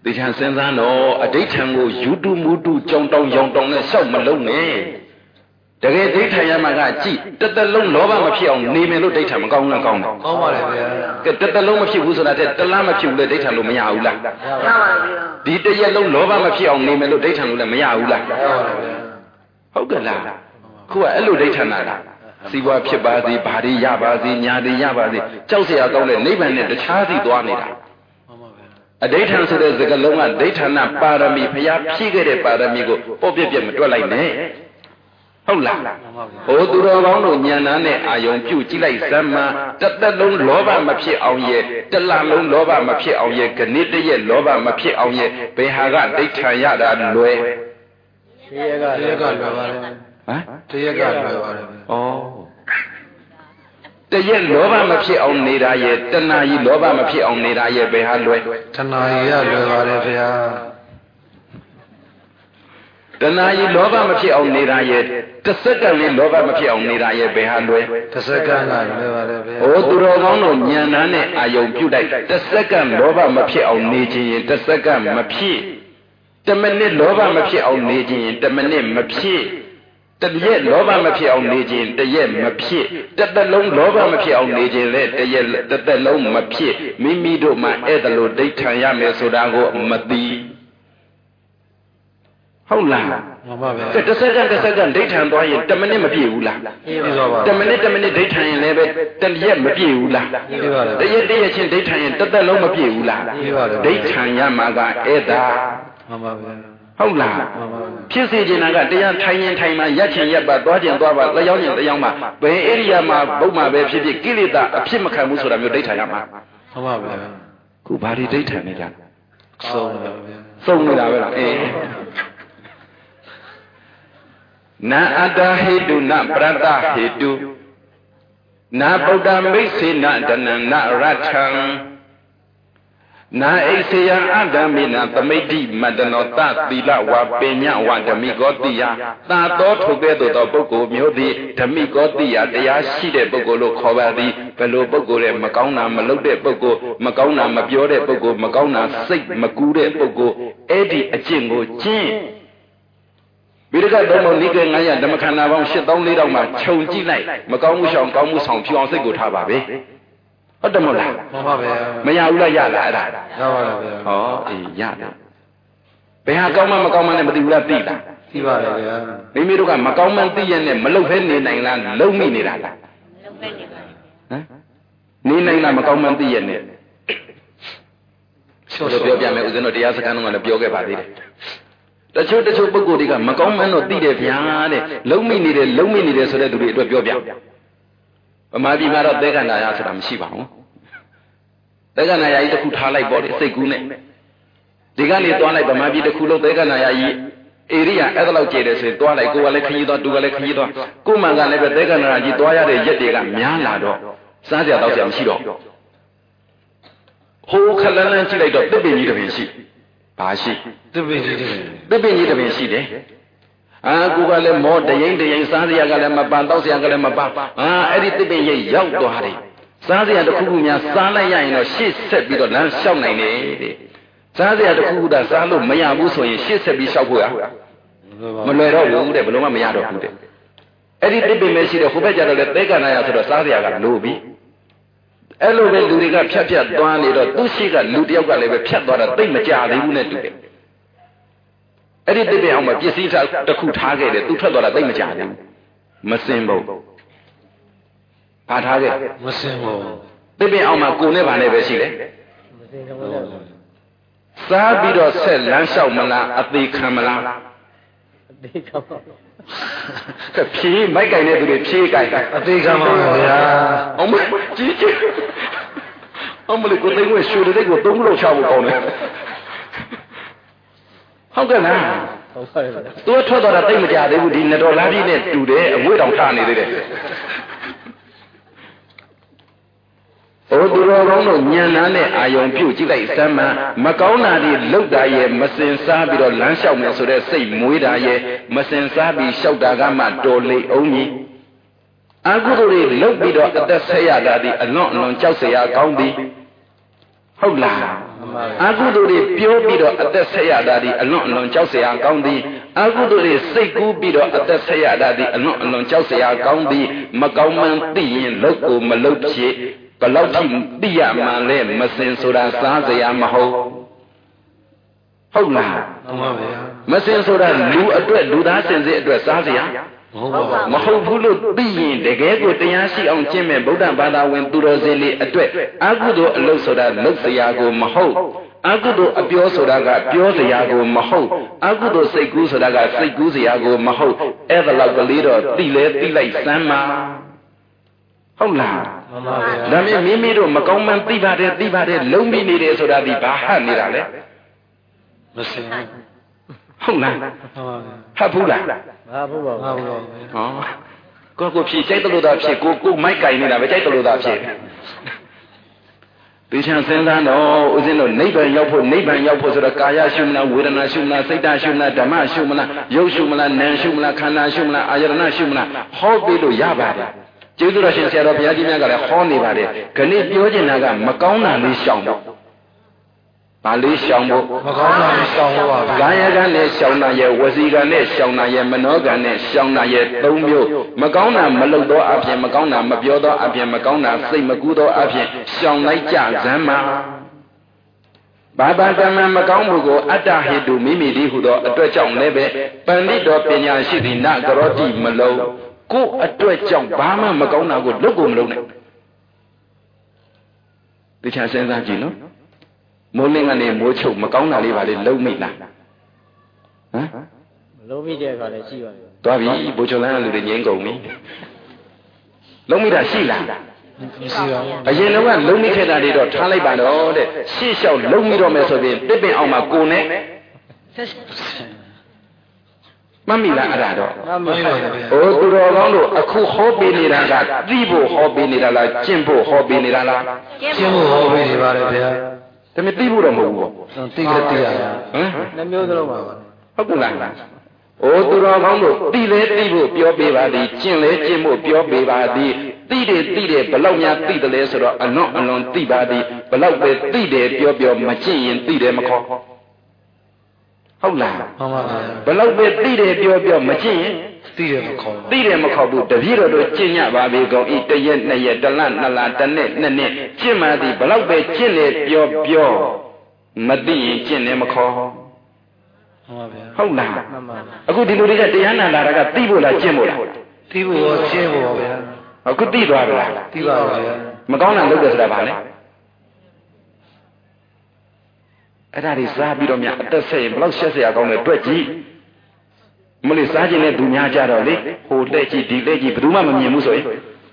တေချာစဉ်းစားတော့အဋိဋ္ဌံကိုယူတုမူတုကြောင်တောင်ရောင်တောင်နဲ့ရှောက်မလုံးနဲ့တကယ်ဒိဋ္ဌံရမှာကကြည့်တစ်သက်လုံးလောဘမဖြစ်အောင်နေမယ်လို့ဒိဋ္ဌံမကောင်းလားကောင်းတယ်
ကောင်းပါလေဗျာ
ကဲတစ်သက်လုံးမဖြစ်ဘူးဆိုတာတဲ့တလားမဖြစ်ဘူးလေဒိဋ္ဌံလို့မရဘူးလား
ရပါဗျာ
ဒီတရက်လုံးလောဘမဖြစ်အောင်နေမယ်လို့ဒိဋ္ဌံလို့လည်းမရဘူးလား
ရပါဗျာ
ဟုတ်ကဲ့လားခုကအဲ့လိုဒိဋ္ဌံနာလားစီဝါဖြစ်ပါစေဘာတွေရပါစေညာတွေရပါစေကြောက်เสียကောင်းတဲ့နိဗ္ဗာန်နဲ့တခြားစီသွားနေတာအဋိဋ္ဌံဆိုတဲ့စကားလုံးကဒိဋ္ဌာနပါရမီဘုရားဖြည့်ခဲ့တဲ့ပါရမီကိုပေါ့ပြက်ပြက်မတွက်လိုက်နဲ့ဟုတ်လားဟိုသူတော်ကောင်းတို့ဉာဏ်နာနဲ့အာယုံပြုတ်ကြည့်လိုက်စမ်းမှတစ်သက်လုံးလောဘမဖြစ်အောင်ရဲ့တစ်လလုံးလောဘမဖြစ်အောင်ရဲ့ခဏတည်းရဲ့လောဘမဖြစ်အောင်ရဲ့ဘယ်ဟာကဒိဋ္ဌံရတာလွယ်
တရားကလွယ်ပါတယ်ဟမ်တရားကလွယ်ပါတယ်
တရက်လောဘမဖြစ်အောင်နေတာရဲ့တဏှာကြီးလောဘမဖြစ်အောင်နေတာရဲ့ဘယ်ဟာလွယ်
တဏှာကြီးကလွယ်ပါတယ်ဗျာ
တဏှာကြီးလောဘမဖြစ်အောင်နေတာရဲ့တစ်စက္ကန့်လေးလောဘမဖြစ်အောင်နေတာရဲ့ဘယ်ဟာလွယ်
တစ်စက္ကန့်ကလွယ်ပါတယ်ဗျာ
ဟိုသူတော်ကောင်းတို့ဉာဏ်သားနဲ့အာယုံပြုတ်လိုက်တစ်စက္ကန့်လောဘမဖြစ်အောင်နေခြင်းရင်တစ်စက္ကန့်မဖြစ်တစ်မိနစ်လောဘမဖြစ်အောင်နေခြင်းရင်တစ်မိနစ်မဖြစ်တရက်လောဘမဖြစ်အောင်နေခြင်းတရက်မဖြစ်တစ်သက်လုံးလောဘမဖြစ်အောင်နေခြင်းလည်းတရက်တစ်သက်လုံးမဖြစ်မိမိတို့မှအဲ့ဒါလိုဒိဋ္ဌံရမယ်ဆိုတာကိုမသိဟုတ်လား
မှန်ပါဗျာ
တစ်စက္ကန့်ဒိဋ္ဌံသွားရင်တစ်မိနစ်မပြည့်ဘူးလား
ပြည့်ပါပါ
တစ်မိနစ်ဒိဋ္ဌံရင်လည်းပဲတစ်ရက်မပြည့်ဘူးလား
ပြည့်ပါတယ်
တရက်ချင်းဒိဋ္ဌံရင်တစ်သက်လုံးမပြည့်ဘူးလား
ပြည့်ပါတယ်
ဒိဋ္ဌံရမှာကအဲ့ဒါ
မှန်ပါဗျာ
ဟုတ်လားဖြစ်စေချင်တာကတရားထိုင်ရင်ထိုင်မှာရက်ချင်ရက်ပါသွားချင်သွားပါလျောင်းချင်လျောင်းပါဘယ်ဧရိယာမှာဘုံမှာပဲဖြစ်ဖြစ်ကိလေသာအဖြစ်မခံဘူးဆိုတာမျိုးဒိဋ္ဌံရမှာ
မှန်ပါဗျာ
ခုဘာဒီဒိဋ္ဌံနေကြ
ဆုံးနေတာဗျာ
ဆုံးနေတာပဲလားနာအတ္တဟိတုနပရတ္တဟိတုနာဗုဒ္ဓမိတ်စေနဒနနရထံနာအိစေယအတ္တမိနသမိတ်တိမတ္တနောတသီလဝါပညဝဓမိကောတိယသာတော်ထုတ်ကဲ့သို့သောပုဂ္ဂိုလ်မျိုးသည်ဓမိကောတိယတရားရှိတဲ့ပုဂ္ဂိုလ်လို့ခေါ်ပါသည်ဘယ်လိုပုဂ္ဂိုလ်လဲမကောင်းတာမလုပ်တဲ့ပုဂ္ဂိုလ်မကောင်းတာမပြောတဲ့ပုဂ္ဂိုလ်မကောင်းတာစိတ်မကူးတဲ့ပုဂ္ဂိုလ်အဲ့ဒီအကျင့်ကိုကျင့်ဘိရကတော်မနိကေ900ဓမ္မခန္ဓာပေါင်း8400မှာခြုံကြည့်လိုက်မကောင်းမှုရှောင်ကောင်းမှုဆောင်ဖြူအောင်စိတ်ကိုထားပါပဲဟုတ်တယ်မဟုတ်လား
မှန်ပါဗျာ
မရဘူးလားရလားအဲ့ဒါ
ရပါလားဗျာ
ဟောအေးရတယ်ဘယ်ဟာကောင်းမှမကောင်းမှလည်းမသိဘူးလားသိလား
သိပါတယ်ဗျာ
မိမိတို့ကမကောင်းမှသိရနဲ့မလုပ်ဖဲနေနိုင်လားလုံးမိနေတာလား
လုံးဖဲနေပါဟမ်
နေနိုင်လားမကောင်းမှသိရနဲ့ပြောပြမယ်ဦးဇင်းတို့တရားစခန်းတော့လည်းပြောခဲ့ပါသေးတယ်တချို့ပုဂ္ဂိုလ်တွေကမကောင်းမှန်းတော့သိတယ်ဗျာတဲ့လုံးမိနေတယ်ဆိုတဲ့သူတွေအတွက်ပြောပြဗမာပြည်မှာတော့သေကန္တာယဆိုတာမရှိပါဘူးသေကန္တာယကြီးတစ်ခုထားလိုက်ပေါ့လေစိတ်ကူးနဲ့ဒီကနေသွားလိုက်ဗမာပြည်တစ်ခုလုံးသေကန္တာယကြီးဧရိယာအဲ့ဒါလောက်ကျတယ်ဆိုရင်သွားလိုက်ကိုကလည်းခကြီးသွားသူကလည်းခကြီးသွားကိုမှန်ကလည်းပဲသေကန္တာယကြီးသွားရတဲ့ရက်တွေကများလာတော့စားစရာတောက်စရာမရှိတော့ဟိုခလန်းလန်းကြည့်လိုက်တော့တစ်ပင်ကြီးတစ်ပင်ရှိဘာရှိ
တစ်ပင်ကြီး
တစ်ပင်ရှိတယ်ကိုကလည်းမောတရင်စားစရာကလည်းမပန်တောက်စရာကလည်းမပန်အဲ့ဒီတစ်ပင်ရိပ်ရောက်သွားတယ်စားစရာတစ်ခုခုများစားလိုက်ရရင်တော့ရှေ့ဆက်ပြီးတော့လမ်းလျှောက်နိုင်တယ်တဲ့စားစရာတစ်ခုခုသာစားလို့မရဘူးဆိုရင်ရှေ့ဆက်ပြီးလျှောက်ဖို့ရမလွယ်တော့ဘူးတဲ့ဘယ်လိုမှမရတော့ဘူးတဲ့အဲ့ဒီတစ်ပင်ပဲရှိတယ်ဟိုဘက်ကျတော့လေသေကန္နာယဆိုတော့စားစရာကလိုပြီအဲ့လိုပဲလူတွေကဖြတ်သွားနေတော့သူရှိကလူတယောက်ကလည်းပဲဖြတ်သွားတာသိမကြသေးဘူးနဲ့တူတယ်အဲ့ဒီတစ်ပင်အောင်မှာပစ္စည်းတစ်ခုထားခဲ့တယ်သူထွက်သွားတာသိမကြသေးဘူးမစင်ဘူးဘာထားခဲ့
မစင်ဘူး
တစ်ပင်အောင်မှာကိုနဲ့ဗာနဲ့ပဲရှိတယ်စားပြီးတော့ဆက်လမ်းလျှောက်မလားအသေးခံမလား
အသေးခံပါ
ဖြေးမိုက်ကင်တဲ့သူတွေဖြေးကြိုက်
အသေးခံပါဗျာ
အောင်မကြီးအောင်မလို့ကိုသိန်းဝဲရွှေတဲ့ကို3လောက်ချဖို့ကောင်းတယ်ဟုတ်ကဲ့လား
ဟုတ်ပါရဲ့
သူထွက်သွားတာသိမကြသေးဘူးဒီနတော်လားကြီးနဲ့တူတယ်အငွေ့တောင်ထားနေသေးတယ်ဟိုသူတော်ကောင်းတို့ညံနာနဲ့အာယုံပြုတ်ကြည့်လိုက်စမ်းမကောင်းတာတွေလောက်တာရဲ့မစင်စားပြီးတော့လမ်းလျှောက်မယ်ဆိုတဲ့စိတ်မွေးတာရဲ့မစင်စားပြီးလျှောက်တာကမှတော်လေအောင်ကြီးအကုသိုလ်တွေလောက်ပြီးတော့အသက်ဆက်ရတာဒီအလွန်ကြောက်เสียရကောင်းသည်ဟုတ်လားအာဟုတုတွေပြောပြီးတော့အသက်ဆက်ရတာဒီအလွန်အလွန်ကြောက်စရာကောင်းသည်အာဟုတုတွေစိတ်ကူးပြီးတော့အသက်ဆက်ရတာဒီအလွန်အလွန်ကြောက်စရာကောင်းသည်မကောင်းမှန်းသိရင်လုပ်ကိုမလုပ်ဖြစ်ဘလောက်ထိသိရမှန်းလဲမစင်ဆိုတာစားစရာမဟုတ်ဟုတ်လား
မှန်ပါဗျာ
မစင်ဆိုတာလူအတွက်လူသားစင်စစ်အတွက်စားစရာမဟုတ်ဘူးလို့သိရင်တကယ်ကိုတရားရှိအောင်ကျင့်မဲ့ဗုဒ္ဓဘာသာဝင်သူတော်စင်တွေအတွက်အကုသိုလ်အလုပ်ဆိုတာလုပ်စရာကိုမဟုတ်အကုသိုလ်အပြောဆိုတာကပြောစရာကိုမဟုတ်အကုသိုလ်စိတ်ကူးဆိုတာကစိတ်ကူးစရာကိုမဟုတ်အဲ့ဒါလောက်ကလေးတော့သိလဲသိလိုက်စမ်းပါဟုတ်လား
မှန်ပါဗျာ
ဒါပေမဲ့မိမိတို့မကောင်းမှန်းသိပါတယ်လုံးမိနေတယ်ဆိုတာဒီဘာဟနေတာလဲ
မစင်
ဟုတ်လားဟတ်ဘူးလား
ဟာဘူးပါ
ဟုတ်ပါဘူး
ဟောကိုဖြည့်ကြိုက်တယ်လို့သာဖြည့်ကိုမိုက်ကင်နေတာပဲကြိုက်တယ်လို့သာဖြည့်ဒီချမ်းစဉ်းစားတော့ဦးဇင်းတို့နိဗ္ဗာန်ရောက်ဖို့ဆိုတော့ကာယရှုမလားဝေဒနာရှုမလားစိတ်ဓာတ်ရှုမလားဓမ္မရှုမလားရုပ်ရှုမလားနာမ်ရှုမလားခန္ဓာရှုမလားအာယတနာရှုမလားဟောပြီးလို့ရပါတယ်ကျေးဇူးတော်ရှင်ဆရာတော်ဘုရားကြီးများကလည်းဟောနေပါတယ်ခဏပြောချင်တာကမကောင်းတာလေးရှောင်တော့ဘာလေးရှောင်ဖို့
မကောင်းတာလေးရှောင်ဖို့ပါ
ကာယကနဲ့ရှောင်တာရဲ့ဝစီကနဲ့ရှောင်တာရဲ့မနောကနဲ့ရှောင်တာရဲ့၃မျိုးမကောင်းတာမလုပ်တော့အပြင်မကောင်းတာမပြောတော့အပြင်မကောင်းတာစိတ်မကူးတော့အပြင်ရှောင်လိုက်ကြစမ်းမှာဘာဘာကမမကောင်းမှုကိုအတ္တဟိတုမိမိဒီဟုသောအတွက်ကြောင့်လည်းပဲပဏိတော်ပညာရှိသည်နကရောတိမလုံးကိုအတွက်ကြောင့်ဘာမှမကောင်းတာကိုလုပ်ကိုမလုပ်နဲ့တခြားစဉ်းစားကြည့်နော်မိုးလင်းကနေမိုးချုပ်မကောင်းတာလေးပါလေလုံးမိလားဟမ်
မလုံးမိတဲ့အခါလည်းရှိပါတယ်
သွားပြီဘိုးချုပ်လန်းလူတွေငြင်းကုန်ပြီလုံးမိတာရှိလား
မရှိပါဘူး
အရင်တော့ကလုံးမိခဲ့တာတွေတော့ထားလိုက်ပါတော့တဲ့ရှေ့လျှောက်လုံးမိတော့မယ်ဆိုရင်တစ်ပင်အောင်မှာကိုနဲ့မမိလားအဲ့ဒါတော့
မမိပါဘူး
ဟိုသူတော်ကောင်းတို့အခုဟောပေးနေတာကသိဖို့ဟောပေးနေတာလားကျင့်ဖို့ဟောပေးနေတာလား
ကျင့်ဖို့ဟောပေးနေပါတယ်ဗျာ
ဒါပေမဲ့သိဖို့တော့မဟုတ်ဘူးပေါ့
သိကြသိရတာ
ဟမ်
နှမျိုးသလုံးပါ
ဟုတ်ကဲ့လားအိုသူတော်ကောင်းတို့သိလဲသိဖို့ပြောပေးပါသည်ကျင့်လဲကျင့်ဖို့ပြောပေးပါသည်သိတယ်ဘလောက်များသိတယ်လဲဆိုတော့အလွန်သိပါသည်ဘလောက်ပဲသိတယ်ပြောမကျင့်ရင်သိတယ်မခေါ်ဟုတ်လား
မှန်ပါဗျာ
ဘလောက်ပဲသိတယ်ပြောမကျင့်ရင်
သိတယ်မခေါ်
ဘူးတပည့်တော်တို့ကျင့်ညပါပြီကောင်ဤတရက်နှစ်ရက်တလနှစ်လတစ်နှစ်နှစ်နှစ်ကျင့်မှသည်ဘလောက်ပဲကျင့်လေပြောမသိရင်ကျင့်လည်းမခေါ်
ဟုတ်ပါဗျာ
ဟုတ်လားအခုဒီလိုတွေကတရားနာလာတာကသိဖို့လားကျင့်ဖို့လား
သိဖို့ရောကျင့်ဖို့ပါဗျာ
အခုသိသွားပြီလား
သိပါပါဗျာ
မကောင်းတာလုပ်တယ်ဆိုတာဘာလဲအဲ့ဒါတွေစားပြီးတော့များအသက်ဆက်ရင်ဘလောက်ရှက်စရာကောင်းလဲတွေ့ကြည့်မလို့စားခြင်းနဲ့သူများကြတော့လေဟိုလက်ကြည့်ဒီလက်ကြည့်ဘယ်သူမှမမြင်ဘူးဆိုရင်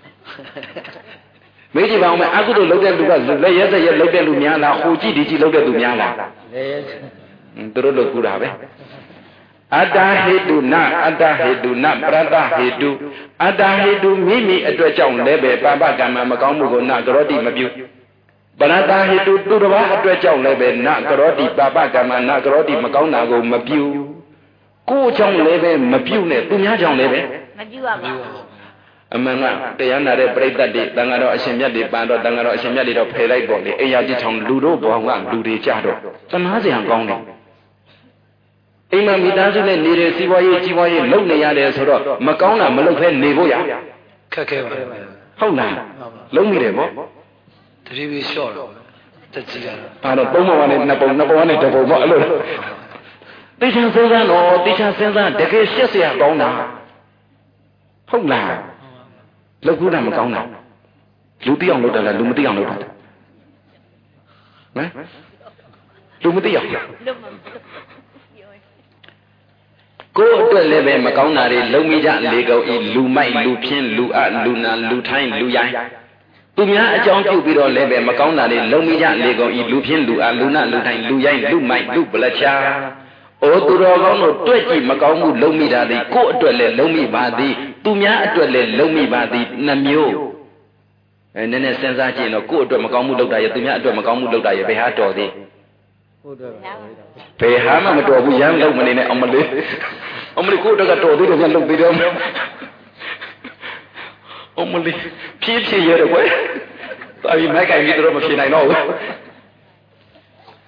မေးကြည့်ပါဦးမယ်အကုသိုလ်လုပ်တဲ့လူကလက်ရဲစက်ရဲလုပ်တဲ့လူများလားဟိုကြည့်ဒီကြည့်လုပ်တဲ့လူများလား
လက်ရဲ
သူတို့လုပ်ကူတာပဲအတ္တဟိတုနအတ္တဟိတုနပရတ္တဟိတုအတ္တဟိတုမိအတွက်ကြောင့်လည်းပဲပါပကမ္မမကောင်းမှုကိုနကရောတိမပြုပရတ္တဟိတုသူတစ်ပါးအတွက်ကြောင့်လည်းပဲနကရောတိပါပကမ္မနကရောတိမကောင်းတာကိုမပြုကိုယ်ကြောင့်လည်းပဲမပြုနဲ့သူများကြောင့်လည်းပဲ
မပြုရပါဘူး
အမှန်ကတရားနာတဲ့ပြိဿတ်တွေတန်ဃာတော်အရှင်မြတ်တွေပန်တော့တန်ဃာတော်အရှင်မြတ်တွေတော့ဖယ်လိုက်ပေါ့လေအိယာတိထောင်လူတို့ဘောင်ကလူတွေကြတော့သနာစရာကောင်းတယ်အိမ်မှာမိသားစုနဲ့နေတဲ့စီးပွားရေးကြီးပွားရေးလုပ်နေရတယ်ဆိုတော့မကောင်းတာမလုပ်ဖဲနေဖို့ရ
ခက်ခဲပါလေ
ဟုတ်လားလုံးမိတယ်ပေါ့
တတိပိလျှော့တော့တက်ကြည့်ရတာ
ဘာတော့သုံးပုံကနေနှစ်ပုံကနေတစ်ပုံပေါ့အဲ့လိုတေချာစဉ်းစားတကယ်ရှက်စရာကောင်းတာဟုတ်လားလောက်ကူးတာမကောင်းတာလူသိအောင်လုပ်တာလားလူမသိအောင်လုပ်တာဟမ်လူမသိအောင်ကိုယ်အတွက်လည်းပဲမကောင်းတာတွေလုံးမိကြလေကုန်ဤလူမိုက်လူဖြင်းလူအလူနာလူထိုင်းလူရိုင်းသူများအကြောင်းပြုပြီးတော့လည်းပဲမကောင်းတာတွေလုံးမိကြလေကုန်ဤလူဖြင်းလူအလူနာလူထိုင်းလူရိုင်းလူမိုက်လူပလက်ချာအိုသူတော်ကောင်းတို့တွေ့ကြည့်မကောင်းမှုလုံးမိတာသည်ကိုယ့်အတွက်လည်းလုံးမိပါသည်သူများအတွက်လည်းလုံးမိပါသည်နှမျိုးနည်းနည်းစဉ်းစားကြည့်တော့ကိုယ့်အတွက်မကောင်းမှုလုပ်တာရဲ့သူများအတွက်မကောင်းမှုလုပ်တာရဲ့ဘယ်ဟာတော်သည်
ဟုတ်တယ်
ဘယ်ဟာမှမတော်ဘူးရမ်းလုံးမနေနဲ့အမလေးကိုယ့်အတွက်ကတော်သေးတယ်ပြန်လုပ်သေးတယ်အမလေးဖြည်းဖြည်းရတယ်ကွယ်တာပြီးမိုက်ကင်ပြီးတော့မဖြေနိုင်တော့ဘူး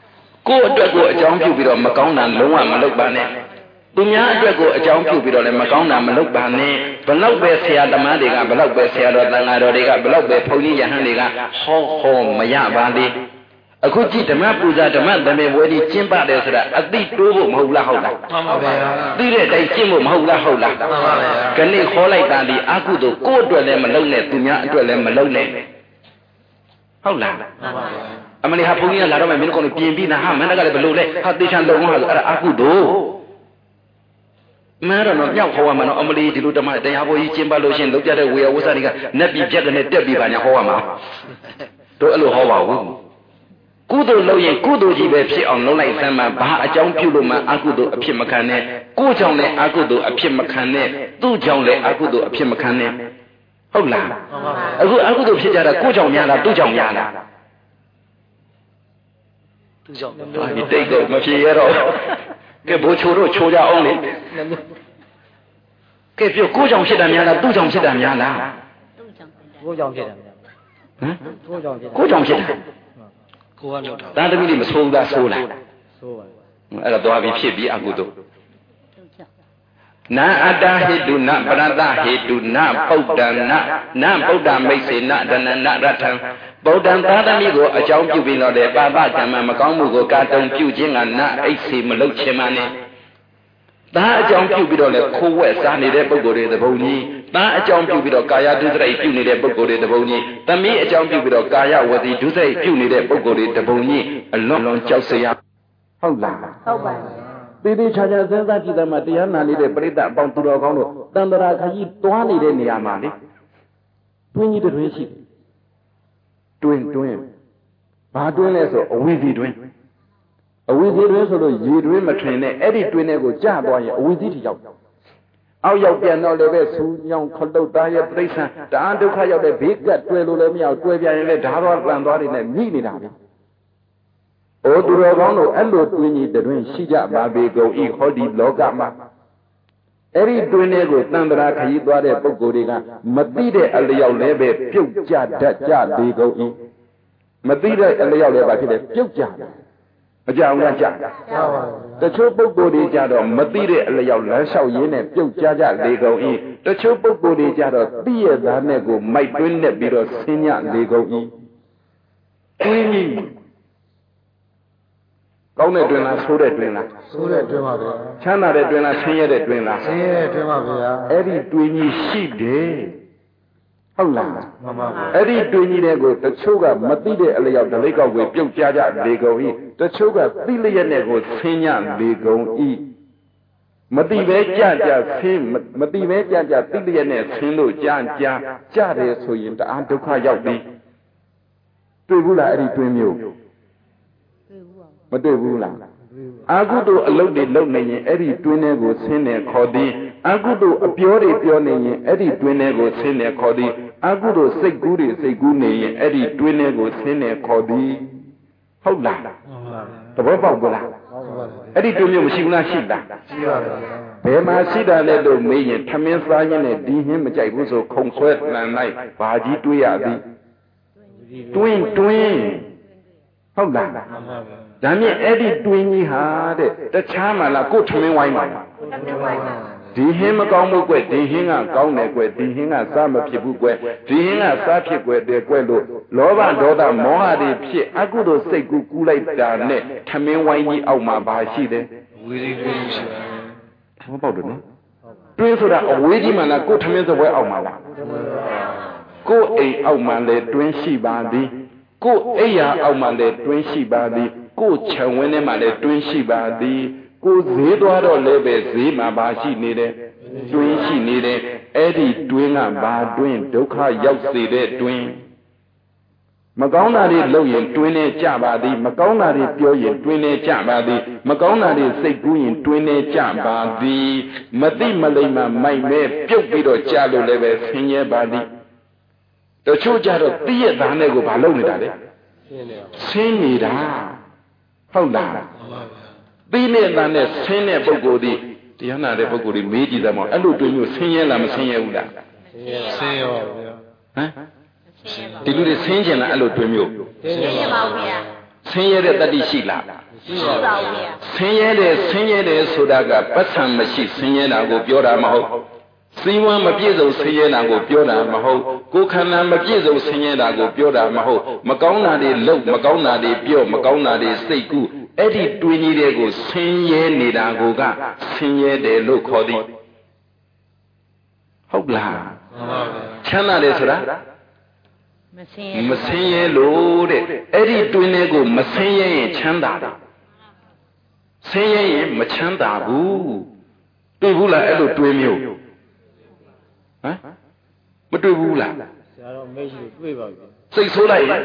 ကိုယ့်အတွက်ကိုအကြောင်းပြုပြီးတော့မကောင်းတာလုံးဝမလုပ်ပါနဲ့သူများအတွက်ကိုအကြောင်းပြုပြီးတော့လည်းမကောင်းတာမလုပ်ပါနဲ့ဘလောက်ပဲဆရာသမားတွေကဘလောက်ပဲဆရာတော်တန်ဃာတော်တွေကဘလောက်ပဲဘုန်းကြီးယဟန်တွေကဟောမရပါလေအခုကြည့်ဓမ္မပူဇာဓမ္မသမေဝေဒီကျင့်ပါတယ်ဆိုတာအတိတိုးဖို့မဟုတ်လားဟုတ်လားမှန်ပါဗျာသိတဲ့အတိုင်းကျင့်ဖို့မဟုတ်လားဟုတ်လားမှန်ပါဗျာခဏခေါ်လိုက်တာဒီအကုသို့ကိုယ့်အတွက်လည်းမလုပ်နဲ့သူများအတွက်လည်းမလုပ်နဲ့ဟုတ်လားမှန်ပါဗျာအမလီဟာဘုန်းကြီးကလာတော့မှမင်းတို့ကပြင်ပြီးနာဟာမင်းတို့ကလည်းဘလို့လဲဟာတေချာလုံအောင်ဆိုအဲ့ဒါအကုသို့မဲတော့မြောက်ဟောရမှာနော်အမလီဒီလိုဓမ္မတရားဘောကြီးကျင့်ပါလို့ရှင်လုပ်ကြတဲ့ဝေယဝဆတွေကနက်ပြီးပြက်ကနေတက်ပြီးပါညာဟောရမှာတို့အဲ့လိုဟောပါဘူးကုသိုလ်လုပ်ရင်ကုသိုလ်ကြီးပဲဖြစ်အောင်လုပ်လိုက်စမ်းမှာဘာအကြောင်းပြုလို့မှအကုသိုလ်အဖြစ်မခံနဲ့ကိုယ်ကြောင့်လည်းအကုသိုလ်အဖြစ်မခံနဲ့သူ့ကြောင့်လည်းအကုသိုလ်အဖြစ်မခံနဲ့ဟုတ်လားအခုအကုသိုလ်ဖြစ်ကြတာကိုယ်ကြောင့်များလားသူ့ကြောင့်များလား
သူ့ကြောင့်
ဒီတိတ်တော့မဖြစ်ရတော့ကဲဘိုးချိုတို့ချိုကြအောင်လေကဲပြောကိုယ်ကြောင့်ဖြစ်တာများလားသူ့ကြောင့်ဖြစ်တာများလား
ကိုယ်ကြောင့်ဖြစ်တာများ
ဟမ်ကိုယ်ကြောင့်ဖြစ်တာ
ကိုကလောက်တာ
တန်တမိတွေမဆိုးလားဆိုးလား
ဆိုးပါ
အဲ့တော့သွားပြီးဖြစ်ပြီးအကုသို့နာအတ္တဟိတုနပရတဟိတုနပုဒ္ဒနာနဗုဒ္ဓမိတ်စေနဒနနရထံဗုဒ္ဓံသာသမီကိုအကြောင်းပြုပြီးတော့လေပါပကမ္မမကောင်းမှုကိုကာတုံပြုခြင်းကနအိတ်စီမလုပ်ခြင်းမနဲ့ဒါအကြောင်းပြုပြီးတော့လေခိုးဝဲစားနေတဲ့ပုဂ္ဂိုလ်တွေသဘုံကြီးဒါအကြောင်းပြုပြီးတော့ကာယဒုစရိုက်ပြုနေတဲ့ပုဂ္ဂိုလ်တွေသဘုံကြီးသမီးအကြောင်းပြုပြီးတော့ကာယဝစီဒုစရိုက်ပြုနေတဲ့ပုဂ္ဂိုလ်တွေသဘုံကြီးအလွန်လွန်ကြောက်စရာဟုတ်လား
ဟုတ်ပါ
ဘူးတေးချာချာစဉ်းစားကြည့်တယ်မှာတရားနာနေတဲ့ပရိသတ်အပေါင်းသူတော်ကောင်းတို့တန်တရာခကြီးတွားနေတဲ့နေရာမှာလေတွင်းကြီးတွင်းရှိတွင်းဘာတွင်းလဲဆိုအဝိဇ္ဇီတွင်းအဝိဇ္ဇီတွင်းဆိုလို့ရေတွင်းမထွင်နဲ့အဲ့ဒီတွင်းတွေကိုကြာသွားရင်အဝိဇ္ဇီတိရောက်အောက်ရောက်ပြန်တော့လည်းပဲဆူညောင်ခလုတ်သားရဲ့ပြိဿံတအားဒုက္ခရောက်တဲ့ဘေးကတွဲလို့လည်းမရတွဲပြန်ရင်လည်းဓာတော်လန်သွားတွေနဲ့မြည်နေတာပဲ။အိုသူတော်ကောင်းတို့အဲ့လိုတွင်းကြီးတွင်ရှိကြပါပေကုန်ဤဟောဒီလောကမှာအဲ့ဒီတွင်းတွေကိုတန်တရာခရီးသွားတဲ့ပုဂ္ဂိုလ်တွေကမသိတဲ့အလျောက်လည်းပဲပြုတ်ကြတတ်ကြပေကုန်ဤမသိတဲ့အလျောက်လည်းပါဖြစ်တယ်ပြုတ်ကြတယ်မကြအောင်လားကြတချို့ပုဂ္ဂိုလ်တွေကြတော့မသိတဲ့အလျောက်လမ်းလျှောက်ရင်းနဲ့ပြုတ်ကြကြလေကုန်ဤတချို့ပုဂ္ဂိုလ်တွေကြတော့သိရသားနဲ့ကိုမိုက်တွင်းနဲ့ပြီးတော့ဆင်းညလေကုန်ဤတွင်းကြီးကောင်းတဲ့တွင်လားဆိုးတဲ့တွင်လား
ဆိုးတဲ့တွင်ပါဗျာ
ချမ်းသာတဲ့တွင်လားဆင်းရဲတဲ့တွင်လား
ဆင်းရဲတဲ့တွင်ပါဗျာ
အဲ့ဒီတွင်ကြီးရှိတယ်ဟုတ်လား
မှန်ပါဗျာ
အဲ့ဒီတွင်ကြီးတွေကိုတချို့ကမသိတဲ့အလျောက်ဒလိကောက်ကိုပြုတ်ကြကြလေကုန်ဤတချို့ကသိလျက်နဲ့ကိုဆင်းညလေကုန်ဤမသိပဲကြကြဆင်းမသိပဲကြကြသိလျက်နဲ့ဆင်းလို့ကြတယ်ဆိုရင်တအားဒုက္ခရောက်ပြီတွေ့ဘူးလားအဲ့ဒီတွင်မျိုးမတွေ့ဘူးလားအာဟုတုအလုတ်တွေလုံနေရင်အဲ့ဒီတွင်းထဲကိုဆင်းနေခေါ်သည်အာဟုတုအပြောတွေပြောနေရင်အဲ့ဒီတွင်းထဲကိုဆင်းနေခေါ်သည်အာဟုတုစိတ်ကူးတွေစိတ်ကူးနေရင်အဲ့ဒီတွင်းထဲကိုဆင်းနေခေါ်သည်ဟုတ်လားသဘောပေါက်ဘူးလားအဲ့ဒီတွင်းမျိုးမရှိဘူးလားရှိတာ
ရှိပါဗျာ
ဘယ်မှာရှိတာလဲလို့မေးရင်ထမင်းစားရင်လည်းဒီဟင်းမကြိုက်ဘူးဆိုခုံဆွဲလန်လိုက်ဘာကြီးတွေးရသည်တွင်းဟုတ်လားဒါမြင့်အဲ့ဒီတွင်းကြီးဟာတဲ့တခြားမှလားကို့ထမင်းဝိုင်းမှာဒီဟင်းမကောင်းဘူးကွဒီဟင်းကကောင်းတယ်ကွဒီဟင်းကစားမဖြစ်ဘူးကွဒီဟင်းကစားဖြစ်ကွတယ်ကွလို့လောဘဒေါသမောဟတွေဖြစ်အကုသိုလ်စိတ်ကူးလိုက်တာနဲ့ထမင်းဝိုင်းကြီးအောက်မှာဘာရှိတယ်
ဝီရီတွင်းရှိပါ
ဘူးဟုတ်တယ်နော်တွင်းဆိုတာအဝေးကြီးမှလားကို့ထမင်းစပွဲအောက်မှာလားကို့အိမ်အောက်မှာလေတွင်းရှိပါသည်ကိုယ်အိယာအောက်မှာလည်းတွင်းရှိပါသည်ကိုယ်ခြံဝင်းထဲမှာလည်းတွင်းရှိပါသည်ကိုယ်ဈေးသွားတော့လည်းပဲဈေးမှာပါရှိနေတယ်တွင်းရှိနေတယ်အဲ့ဒီတွင်းကဘာတွင်းဒုက္ခရောက်စေတဲ့တွင်းမကောင်းတာတွေလုပ်ရင်တွင်းနဲ့ကြပါသည်မကောင်းတာတွေပြောရင်တွင်းနဲ့ကြပါသည်မကောင်းတာတွေစိတ်ကူးရင်တွင်းနဲ့ကြပါသည်မသိမလိမ္မာမိုက်မဲပြုတ်ပြီးတော့ကြလို့လည်းပဲဆင်းရဲပါသည်တချို့ကြတော့သိရသားနဲ့ကိုဘာလုပ်နေတာလဲဆင်းနေတာဟုတ်လားသိနေတဲ့နဲ့ဆင်းတဲ့ပုဂ္ဂိုလ်ဒီတရားနာတဲ့ပုဂ္ဂိုလ်ဒီမေးကြည့်သမောအဲ့လိုတွေ့မျိုးဆင်းရဲလားမဆင်းရဲဘူးလား
ဆင်းရဲပါဗျာ
ဟမ်ဒီလူတွေဆင်းကျင်လားအဲ့လိုတွေ့မျိုး
ဆင်းရဲပါဘူးဗျာ
ဆင်းရဲတဲ့တတိရှိလား
ရှိပါဘူးဗျာ
ဆင်းရဲတယ်ဆိုတာကပတ်စံမရှိဆင်းရဲတာကိုပြောတာမဟုတ်စီဝံမပြည့်စုံဆင်းရဲတာကိုပြောတာမဟုတ်ကိုယ်ခန္ဓာမပြည့်စုံဆင်းရဲတာကိုပြောတာမဟုတ်မကောင်းတာတွေလုပ်မကောင်းတာတွေပြောမကောင်းတာတွေစိတ်ကူးအဲ့ဒီတွင်ကြီးတွေကိုဆင်းရဲနေတာကိုကဆင်းရဲတယ်လို့ခေါ်သည်ဟုတ်လား
မှန်ပါဗျာ
ချမ်းသာတယ်ဆိုတာမဆင်းရဲလို့တဲ့အဲ့ဒီတွင်တွေကိုမဆင်းရဲရင်ချမ်းသာတယ်ဆင်းရဲရင်မချမ်းသာဘူးတွေ့ဘူးလားအဲ့လိုတွေးမျိုးဟမ်မတွေ့ဘူးလား
ဆရာတော်မေ့ရှိတွေ့ပါပြီ
စိတ်ဆိုးလိုက်ရင်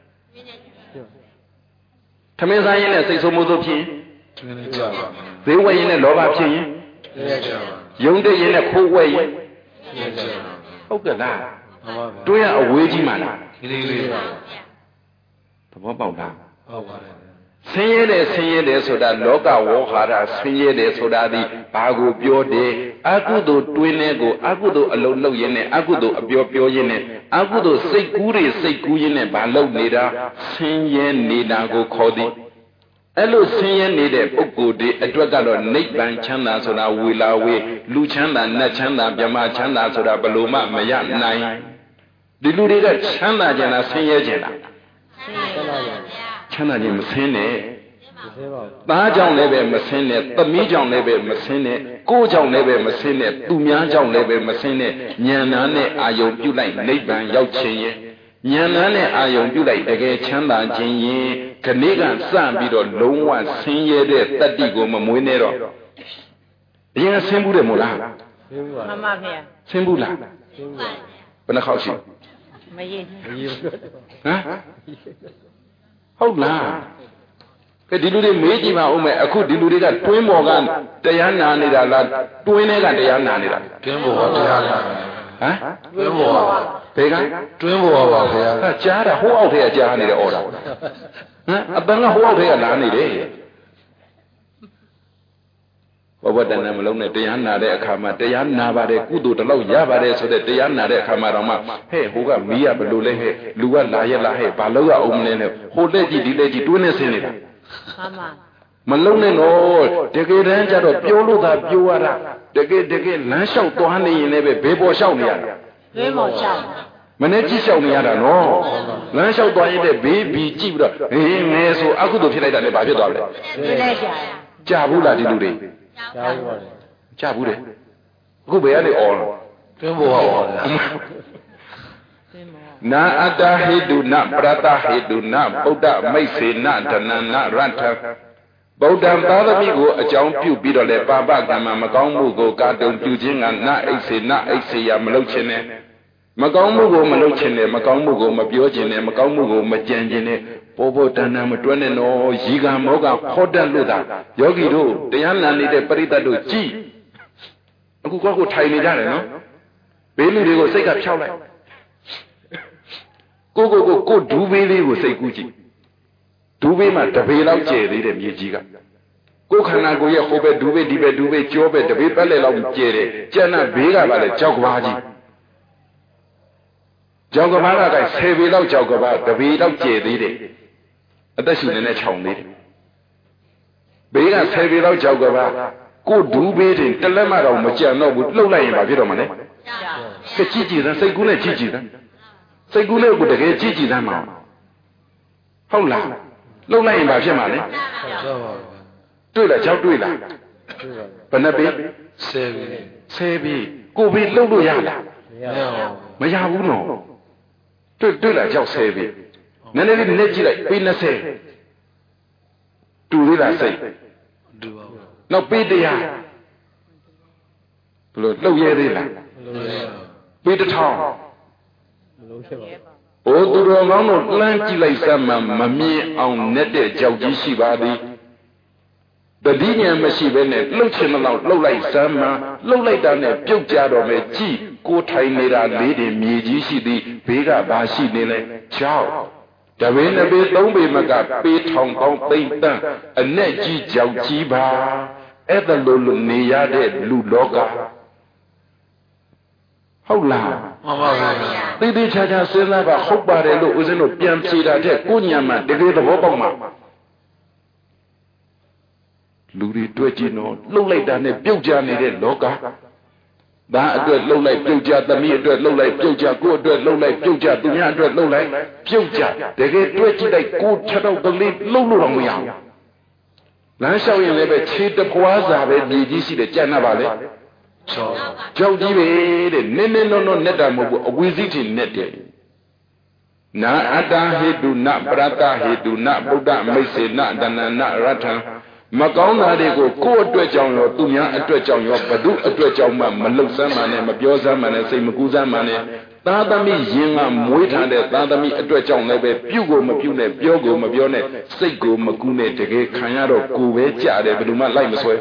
သမင်းစားရင်လည်းစိတ်ဆိုးမှုဆိုဖြစ်ရင်ဈေးဝယ်ရင်လည်းလောဘဖြစ်ရင်ယုံတဲ့ရင်လည်းခိုးဝယ်ရင်ဟုတ်ကဲ့လားတွေးရအဝေးကြီးမှလား
လေးပါ
သဘောပေါက်လား
ဟုတ်ပါတယ်
ဆင်းရဲတယ်ဆိုတာလောကဝေါဟာရဆင်းရဲတယ်ဆိုတာဒီဘာကိုပြောတယ်အကုသိုလ်တွင်းတဲ့ကိုအကုသိုလ်အလုံးလုံးရင်းနဲ့အကုသိုလ်အပြောရင်းနဲ့အကုသိုလ်စိတ်ကူးရင်းနဲ့ဘာလုပ်နေတာဆင်းရဲနေတာကိုခေါ်သည်အဲ့လိုဆင်းရဲနေတဲ့ပုဂ္ဂိုလ်တွေအတွက်ကတော့နိဗ္ဗာန်ချမ်းသာဆိုတာဝေလာဝေလူချမ်းသာနတ်ချမ်းသာဗြဟ္မာချမ်းသာဆိုတာဘယ်လိုမှမရနိုင်ဒီလူတွေကချမ်းသာကြလားဆင်းရဲကြလားချမ်းသာခြင်းမဆင်းနဲ့သားကြောင့်လည်းပဲမဆင်းနဲ့သမီးကြောင့်လည်းပဲမဆင်းနဲ့ကိုယ်ကြောင့်လည်းပဲမဆင်းနဲ့သူများကြောင့်လည်းပဲမဆင်းနဲ့ဉာဏ်နာနဲ့အာယုံပြုလိုက်နိဗ္ဗာန်ရောက်ခြင်းရဲ့ဉာဏ်နာနဲ့အာယုံပြုလိုက်တကယ်ချမ်းသာခြင်းရင်ခဏကစပြီးတော့လုံးဝဆင်းရဲတဲ့တတ္တိကိုမမွေးနဲ့တော့အရင်ဆင်းဘူးတယ်မို့လား
မှန်ပါဗျာ
ဆင်းဘူးလားဘယ်နှခေါက်ရှိ
မရင်
ဟမ်ဟုတ်လားကဲဒီလူတွေမေးကြည့်ပါဦးမယ်အခုဒီလူတွေကတွင်းပေါ်ကတရားနာနေတာလားတွင်းထဲကတရားနာနေတာ
တွင်းပေါ်ကတရားနာ
ဟမ်
တွင်းပေါ်က
ဘယ်က
တွင်းပေါ်ပါဗျာ
ကြားတာဟိုအောက်ထဲကကြားနေတယ်ဩတာဟမ်အပန်းကဟိုအောက်ထဲကလာနေတယ်ဘဝတဏ္ဍမလုံးနဲ့တရားနာတဲ့အခါမှာတရားနာပါတယ်ကုသိုလ်တလောက်ရပါတယ်ဆိုတဲ့တရားနာတဲ့အခါမှာတော့မှဟဲ့ဟိုကမီးရဘလို့လဲဟဲ့လူကလာရက်လာဟဲ့ဘာလို့ရအောင်မလဲနဲ့ဟိုလက်ကြည့်ဒီလက်ကြည့်တွင်းနေဆင်းနေတာ
မှန်ပါ
မလုံးနဲ့တော့တကယ်တမ်းကျတော့ပြောလို့သာပြောရတာတကယ်လမ်းလျှောက်သွားနေရင်လည်းပဲဘေးပေါ်လျှောက်နေရတာ
ဘေးပေါ်လျှောက်
မနေ့ကြည့်လျှောက်နေရတာနော်လမ်းလျှောက်သွားရင်လည်းဘေးဘီကြည့်ပြီးတော့ဟင်းငယ်ဆိုအကုသိုလ်ဖြစ်လိုက်တာလည်းဘာဖြစ်သွားလဲ
ပြလဲ
ကြာဘူးလားဒီလူတွေ
ကြားဘူးပါလေ
ကြားဘူးတယ်အခုဘယ်ကနေအော်လဲ
တွင်းပေါ်ပါဗျာ
နာအတ္တဟိတုနပရတဟိတုနဗုဒ္ဓမိတ်စေနဒနနရထဗုဒ္ဓံသာသမီကိုအကြောင်းပြုပြီးတော့လေပါပကမ္မမကောင်းမှုကိုကာတုံပြုခြင်းကနအိတ်စေယမလုပ်ခြင်းနဲ့မကောင်းမှုကိုမလုပ်ခြင်းနဲ့မကောင်းမှုကိုမပြောခြင်းနဲ့မကောင်းမှုကိုမကြံခြင်းနဲ့ဘောတဏ္ဍမတွဲနဲ့တော့ရီကမောကခေါ်တတ်လို့သာယောဂီတို့တရားနာနေတဲ့ပရိသတ်တို့ကြည်အခုကိုထိုင်နေကြတယ်နော်ဘေးလူတွေကိုစိတ်ကဖြောက်လိုက်ကိုဒူးဘေးလေးကိုစိတ်ကူးကြည့်ဒူးဘေးမှာတပေလောက်ကျဲသေးတယ်မြေကြီးကကိုခန္ဓာကိုယ်ရဲ့ဟိုဘက်ဒူးဘေးဒီဘက်ဒူးဘေးကြောဘက်တပေပတ်လက်လောက်ကျဲတယ်ကျန်တဲ့ဘေးကပါလေကြောက်ကဘာကြီးကြောက်ကဘာက10ပေလောက်ကြောက်ကဘာတပေလောက်ကျဲသေးတယ်အသက်ရှူနေတဲ့ခြောင်သေးတယ်ဘေးက10ပေလောက်ကြောက်ကဘာကိုဒူးဘေးတင်တလက်မတော့မကြံတော့ဘူးလှုပ်လိုက်ရင်ဘာဖြစ်တော့မလဲကကြည့်ကြည့်သစိတ်ကူးနဲ့ကြည့်ကြည့်သစိတ်ကူးလေးကိုတကယ်ကြည့်ကြည့်သမ်းမအောင်ဟုတ်လားလှုပ်လိုက်ရင်ဘာဖြစ်မှာလဲတွေ့လားကြောက်တွေ့လားဘယ်နှပေ10ပေကိုဘေးလှုပ်လို့ရလားမရဘူးနော်တွေ့လားကြောက်10ပေနည်းနည်းလေးနဲ့ကြည့်လိုက်ပေ20တူသေးလားစိတ်
တူပါဘူး
နောက်ပေ100ဘယ်လိုလှုပ်ရဲသေးလားပေ1000
မလုံးဖြစ်ပါ
ဘိုးသူတော်ကောင်းတို့လှမ်းကြည့်လိုက်စမ်းမှမမြင်အောင်နဲ့တဲ့ကြောက်ကြီးရှိပါသည်တတိညာမရှိဘဲနဲ့လှုပ်ချင်တော့လှုပ်လိုက်စမ်းမှလှုပ်လိုက်တာနဲ့ပြုတ်ကြတော့မယ်ကြည့်ကိုထိုင်နေတာလေးတင်မြေကြီးရှိသည်ဘေးကဘာရှိနေလဲကြောက်တပင်း2ပေ3ပေမကပေထောင်ကောင်းသိမ့်တန်းအနဲ့ကြီးကြောက်ကြီးပါအဲ့ဒါလိုနေရတဲ့လူလောကဟဟုတ်လား
မှန်ပါဗျာ
တိတိကျကျစဉ်းစားပါဟုတ်ပါတယ်လို့ဦးဇင်းတို့ပြန်ဖြေတာတဲ့ကိုညာမှာတကယ်သဘောပေါက်မှာလူတွေတွေ့ကြည့်တော့လှုပ်လိုက်တာနဲ့ပြုတ်ကြနေတဲ့လောကဒါအတွက်လှုပ်လိုက်ပြုတ်ကြသမီးအတွက်လှုပ်လိုက်ပြုတ်ကြကိုယ်အတွက်လှုပ်လိုက်ပြုတ်ကြသူများအတွက်လှုပ်လိုက်ပြုတ်ကြတကယ်တွေ့ကြည့်လိုက်ကိုထတော့ကလေးလှုပ်လို့တော့မရဘူးလမ်းလျှောက်ရင်လည်းပဲခြေတပွားစာပဲမြေကြီးရှိတယ်ကြံ့နာပါလေကြောက်ကြီးပဲတဲ့နင်းနင်းနုံနုံနဲ့တာမဟုတ်ဘူးအဝိဇိတိနဲ့တယ်နာအတ္တဟေတုနပရတ္တဟေတုနဗုဒ္ဓမိတ်စေနတဏ္ဏနရထံမကောင်းတာတွေကိုကိုယ့်အတွက်ကြောင့်ရောသူများအတွက်ကြောင့်ရောဘု து အတွက်ကြောင့်မှမလှုပ်ဆမ်းမှနဲ့မပြောဆမ်းမှနဲ့စိတ်မကူးဆမ်းမှနဲ့သားသမီးရင်ကမွေးထားတဲ့သားသမီးအတွက်ကြောင့်လည်းပဲပြုကိုမပြုနဲ့ပြောကိုမပြောနဲ့စိတ်ကိုမကူးနဲ့တကယ်ခံရတော့ကိုယ်ပဲကြတယ်ဘယ်သူမှလိုက်မဆွဲ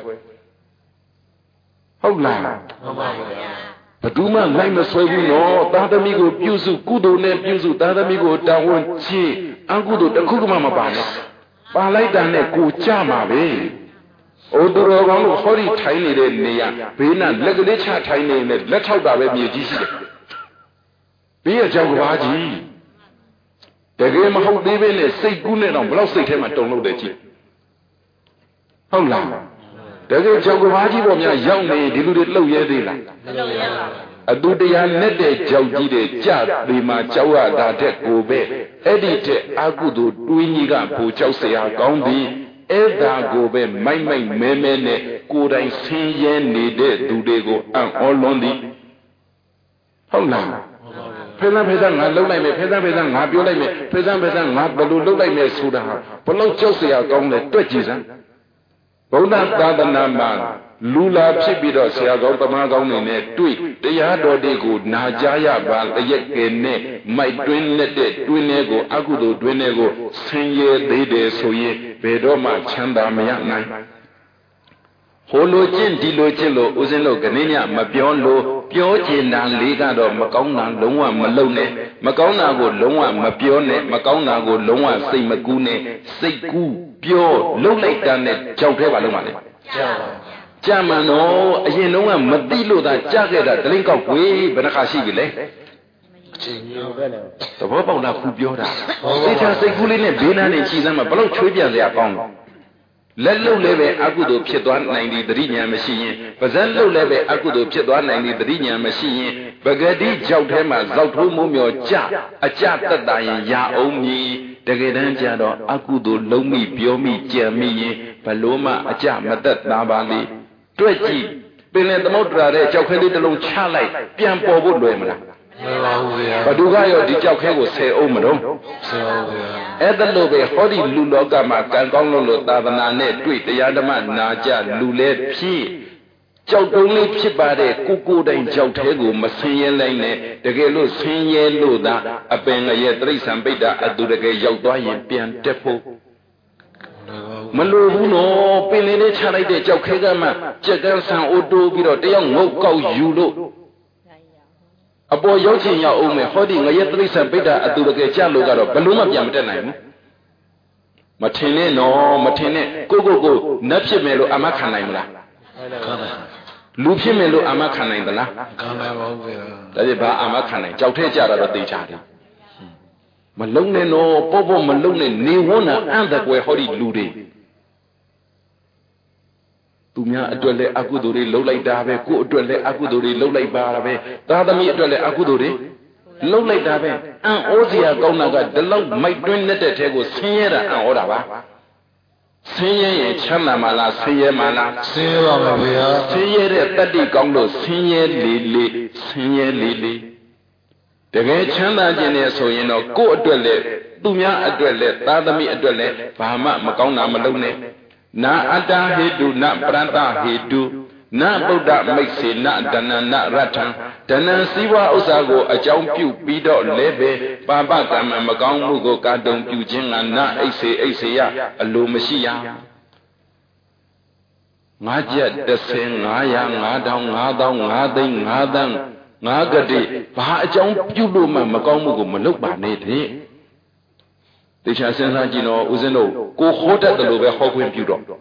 ဟုတ်လား
မှန်ပါဗျာ
ဘယ်သူမှလိုက်မဆွဲဘူးနော်သားသမီးကိုပြုစုကုသိုလ်နဲ့ပြုစုသားသမီးကိုတာဝန်ချေအကုသိုလ်တစ်ခုမှမပါနဲ့ပါလိုက်တာနဲ့ကိုကြမှာပဲအိုသူတော်ကောင်းတို့ဟောဒီထိုင်နေတဲ့နေရာဘေးနာလက်ကလေးချထိုင်နေတဲ့လက်ထောက်တာပဲမြေကြီးရှိတယ်ဘေးရကြောက်ကဘာကြီးတကယ်မဟုတ်သေးပဲနဲ့စိတ်ကူးနဲ့တော့ဘလောက်စိတ်ထဲမှာတုန်လို့တယ်ကြည့်ဟုတ်လားတကယ်ကြောက်ကဘာကြီးပေါ်များရောက်နေဒီလူတွေလှုပ်ရဲသေးလား
မလှုပ်ရဲပါဘူး
အတူတရားနဲ့တဲ့ကြောက်ကြီးတဲ့ကြပေမှာကြောက်ရတာတဲ့ကိုပဲအဲ့ဒီတဲ့အကုသိုလ်တွေးကြီးကဘူကြောက်เสียကောင်းသည်အဲ့ဒါကိုပဲမိုက်မိုက်မဲမဲနဲ့ကိုယ်တိုင်ဆင်းရဲနေတဲ့သူတွေကိုအံ့ဩလွန်းသည်ဟုတ်လားဖေးဖေးငါလှုပ်လိုက်မယ်ဖေးဖေးငါပြောလိုက်မယ်ဖေးငါဘယ်လိုလှုပ်လိုက်မယ်ဆိုတာဘလို့ကြောက်เสียကောင်းလဲတွက်ကြည့်စမ်းဗုဒ္ဓသာသနာမှာလူလာဖြစ်ပြီးတော့ဆရာကောင်းသမားကောင်းတွေနဲ့တွေ့တရားတော်တွေကိုနာကြားရပါတရက်ကဲနဲ့မိုက်တွင်းနဲ့တဲ့တွင်းတွေကိုအကုသိုလ်တွင်းတွေကိုဆင်းရဲသေးတယ်ဆိုရင်ဘယ်တော့မှချမ်းသာမရနိုင်ဟိုလိုကျင့်ဒီလိုကျင့်လို့ဦးဇင်းတို့ကနေညမပြောလို့ပြောကျင်တာလေးကတော့မကောင်းတာလုံးဝမလုပ်နဲ့မကောင်းတာကိုလုံးဝမပြောနဲ့မကောင်းတာကိုလုံးဝစိတ်မကူးနဲ့စိတ်ကူးပြောလှုပ်လိုက်တာနဲ့ကြောက်သေးပါလုံးပါလေ
ကြောက်ပါ
ကြမှန်တော့အရင်တုန်းကမသိလို့သာကြခဲ့တာတလင်းကောက်ွေဘယ်နှခါရှိပြီလဲ
ချိန်မျိုးပဲလေ
သဘောပေါက်လားခုပြောတာသိချာစိတ်ကူးလေးနဲ့ဘေးနားနဲ့ခြိစမ်းမှာဘလို့ချွေးပြန်စရာကောင်းလဲလက်လုံးလည်းပဲအကုသိုလ်ဖြစ်သွားနိုင်သည်တတိညာမရှိရင်ပါဇက်လုံးလည်းပဲအကုသိုလ်ဖြစ်သွားနိုင်သည်တတိညာမရှိရင်ပဂတိကြောက်ထဲမှာဇောက်ထိုးမိုးမျောကြအကြတက်တာရင်ရအောင်မည်တကယ်တမ်းကျတော့အကုသိုလ်လုံးမိပြောမိကြံမိရင်ဘလို့မှအကြမသက်သာပါလေတွေ့ကြည့်ပင်လယ်သမုဒ္ဒရာတဲ့ကြောက်ခဲလေးတစ်လုံးချလိုက်ပြန်ပေါ်ဖို့လွယ်မလား
မလွယ်ပါဘူးဗျာ
ဘသူကရောဒီကြောက်ခဲကိုဆယ်အောင်မတော့
ဆယ်အောင်ဗျာ
အဲ့ဒါလို့ပဲဟောဒီလူလောကမှာကံကောင်းလို့သာသနာနဲ့တွေ့တရားဓမ္မနာကြလူလဲဖြစ်ကြောက်တုံးလေးဖြစ်ပါတဲ့ကိုတိုင်ကြောက်သေးကိုမဆင်းရဲလိုက်နဲ့တကယ်လို့ဆင်းရဲလို့သာအပင်ငရဲ့တိရစ္ဆာန်ပိဋ္ဌအတူတကယ်ရောက်သွားရင်ပြန်တက်ဖို့မလိုဘူးနော်ပင်လေးလေးချလိုက်တဲ့ကြောက်ခဲကမှကြက်ကန်းဆန်အိုးတိုးပြီးတော့တယောက်ငုတ်ကောက်ယူလို့အပေါ်ရောက်ချင်ရောက်အောင်မယ်ဟောဒီငရဲတိရစ္ဆာန်ပိဋ္ဌအတူတကယ်ကြလို့ကတော့ဘလို့မှပြန်မတက်နိုင်ဘူးမထင်နဲ့နော်မထင်နဲ့ကိုနတ်ဖြစ်မယ်လို့အမခံနိုင်မလား
ခံနိုင်
လူဖြစ်မယ်လို့အမခံနိုင်သလား
ခံနိုင်ပါဘူးဗျာ
ဒါကြဘာအမခံနိုင်ကြောက်ထဲကြတာတော့သိချတယ်မလုံနဲ့နော်ပေါ့မလုံနဲ့နေဝန်းတာအံ့တကွယ်ဟောဒီလူတွေသူများအတွက်လည်းအကုသိုလ်တွေလှုပ်လိုက်တာပဲကိုယ့်အတွက်လည်းအကုသိုလ်တွေလှုပ်လိုက်ပါတာပဲသားသမီးအတွက်လည်းအကုသိုလ်တွေလှုပ်လိုက်တာပဲအံ့ဩစရာကောင်းတာကဒီလောက်မိုက်တွင်းနေတဲ့ထဲကိုဆင်းရဲတာအံ့ဩတာပါဆင်းရဲရင်ချမ်းသာမလားဆင်းရဲမလား
ဆင်းရဲပါမယ်ဗျာ
ဆင်းရဲတဲ့တတ္တိကောင်းလို့ဆင်းရဲလေဆင်းရဲလေတကယ်ချမ်းသာခြင်းနဲ့ဆိုရင်တော့ကိုယ့်အတွက်လည်းသူများအတွက်လည်းသားသမီးအတွက်လည်းဘာမှမကောင်းတာမလုပ်နဲ့နာအတ္တဟေတုနပရတ္တဟေတုနဗုဒ္ဓမိတ်စေနတဏ္ဏနရထံတဏ္ဏစီဝဥစ္စာကိုအကြောင်းပြုပြီးတော့လည်းပဲပါပကမ္မမကောင်းမှုကိုကာတုံပြုခြင်းကနအိတ်စေရအလိုမရှိရငါကြက်30 900 5000 5000 5သိန်း5သန်း5ကတိဘာအကြောင်းပြုလို့မှမကောင်းမှုကိုမလုပ်ပါနဲ့တဲ့တေချာစဉ်းစားကြည့်တော့ဦးဇင်းတို့ကိုဟောတတ်တယ်လို့ပဲဟောခွင့်ပြုတော့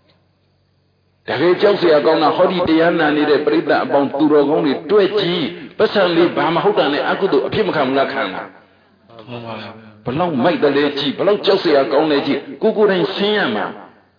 တကယ်ကြောက်เสียကောင်းတာဟောဒီတရားနာနေတဲ့ပရိသတ်အပေါင်းသူတော်ကောင်းတွေတွေ့ကြည့်ပတ်စံလေးဘာမှဟုတ်တာနဲ့အကုသို့အဖြစ်မခံဘူးလားခံလားဘလောက်မိုက်တယ်လေကြည့်ဘလောက်ကြောက်စရာကောင်းလေကြည့်ကိုကိုတိုင်းရှင်းရမှာ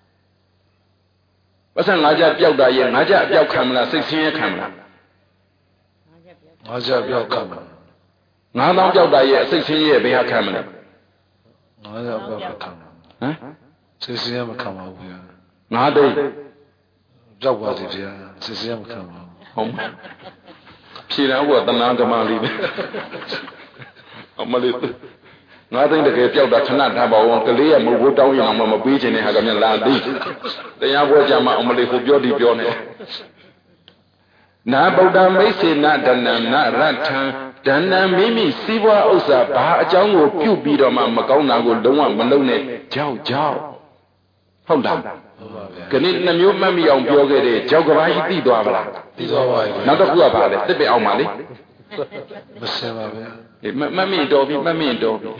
ပတ်စံငါးကြပျောက်တာရဲ့ငါးကြအပျောက်ခံမလားစိတ်ဆင်းရဲခံမလား
ငါးကြပျောက်ခံမှာ
ငါးသောင်းပျောက်တာရဲ့စိတ်ဆင်းရဲဘယ်ဟာခံမလဲ
ငါးကြပျောက်ခံမှာဟမ်စိတ်ဆင်းရဲမခံပါဘူးဗျာ
ငါးသိ
ပျောက်ပါစေဗျာစိတ်ဆင်းရဲမခံပါဘူး
ဟုတ်မှာဖြေတယ်ဟုတ်ကတနာဓမ္မလေးပဲအမလေးငါးသိန်းတကယ်ပျောက်တာခဏထားပါဦးကလေးရမဟုတ်ဘူးတောင်းရင်တော့မပေးချင်တဲ့ဟာကမြန်လာသည်တရားပွဲကြမှာအမလေးကိုပြောဒီပြောနေနာဗုဒ္ဓမိတ်စေနဒဏ္ဏနာရထံဒဏ္ဏမိမိစီးပွားဥစ္စာဘာအကြောင်းကိုပြုပြီးတော့မှမကောင်းတာကိုလုံးဝမလုပ်နဲ့ကြောက်ဟုတ်လားခဏနှမျိုးမှတ်မိအောင်ပြောခဲ့တယ်ကြောက်ကဘာကြီးသိသွားပါလား
သိသွားပါပြီ
နောက်တစ်ခုကဘာလဲတစ်ပင်အောင်ပါလေ
မစင်ပါဗျာ
မှတ်မိတော်ပြီမှတ်မိတော်ပြီ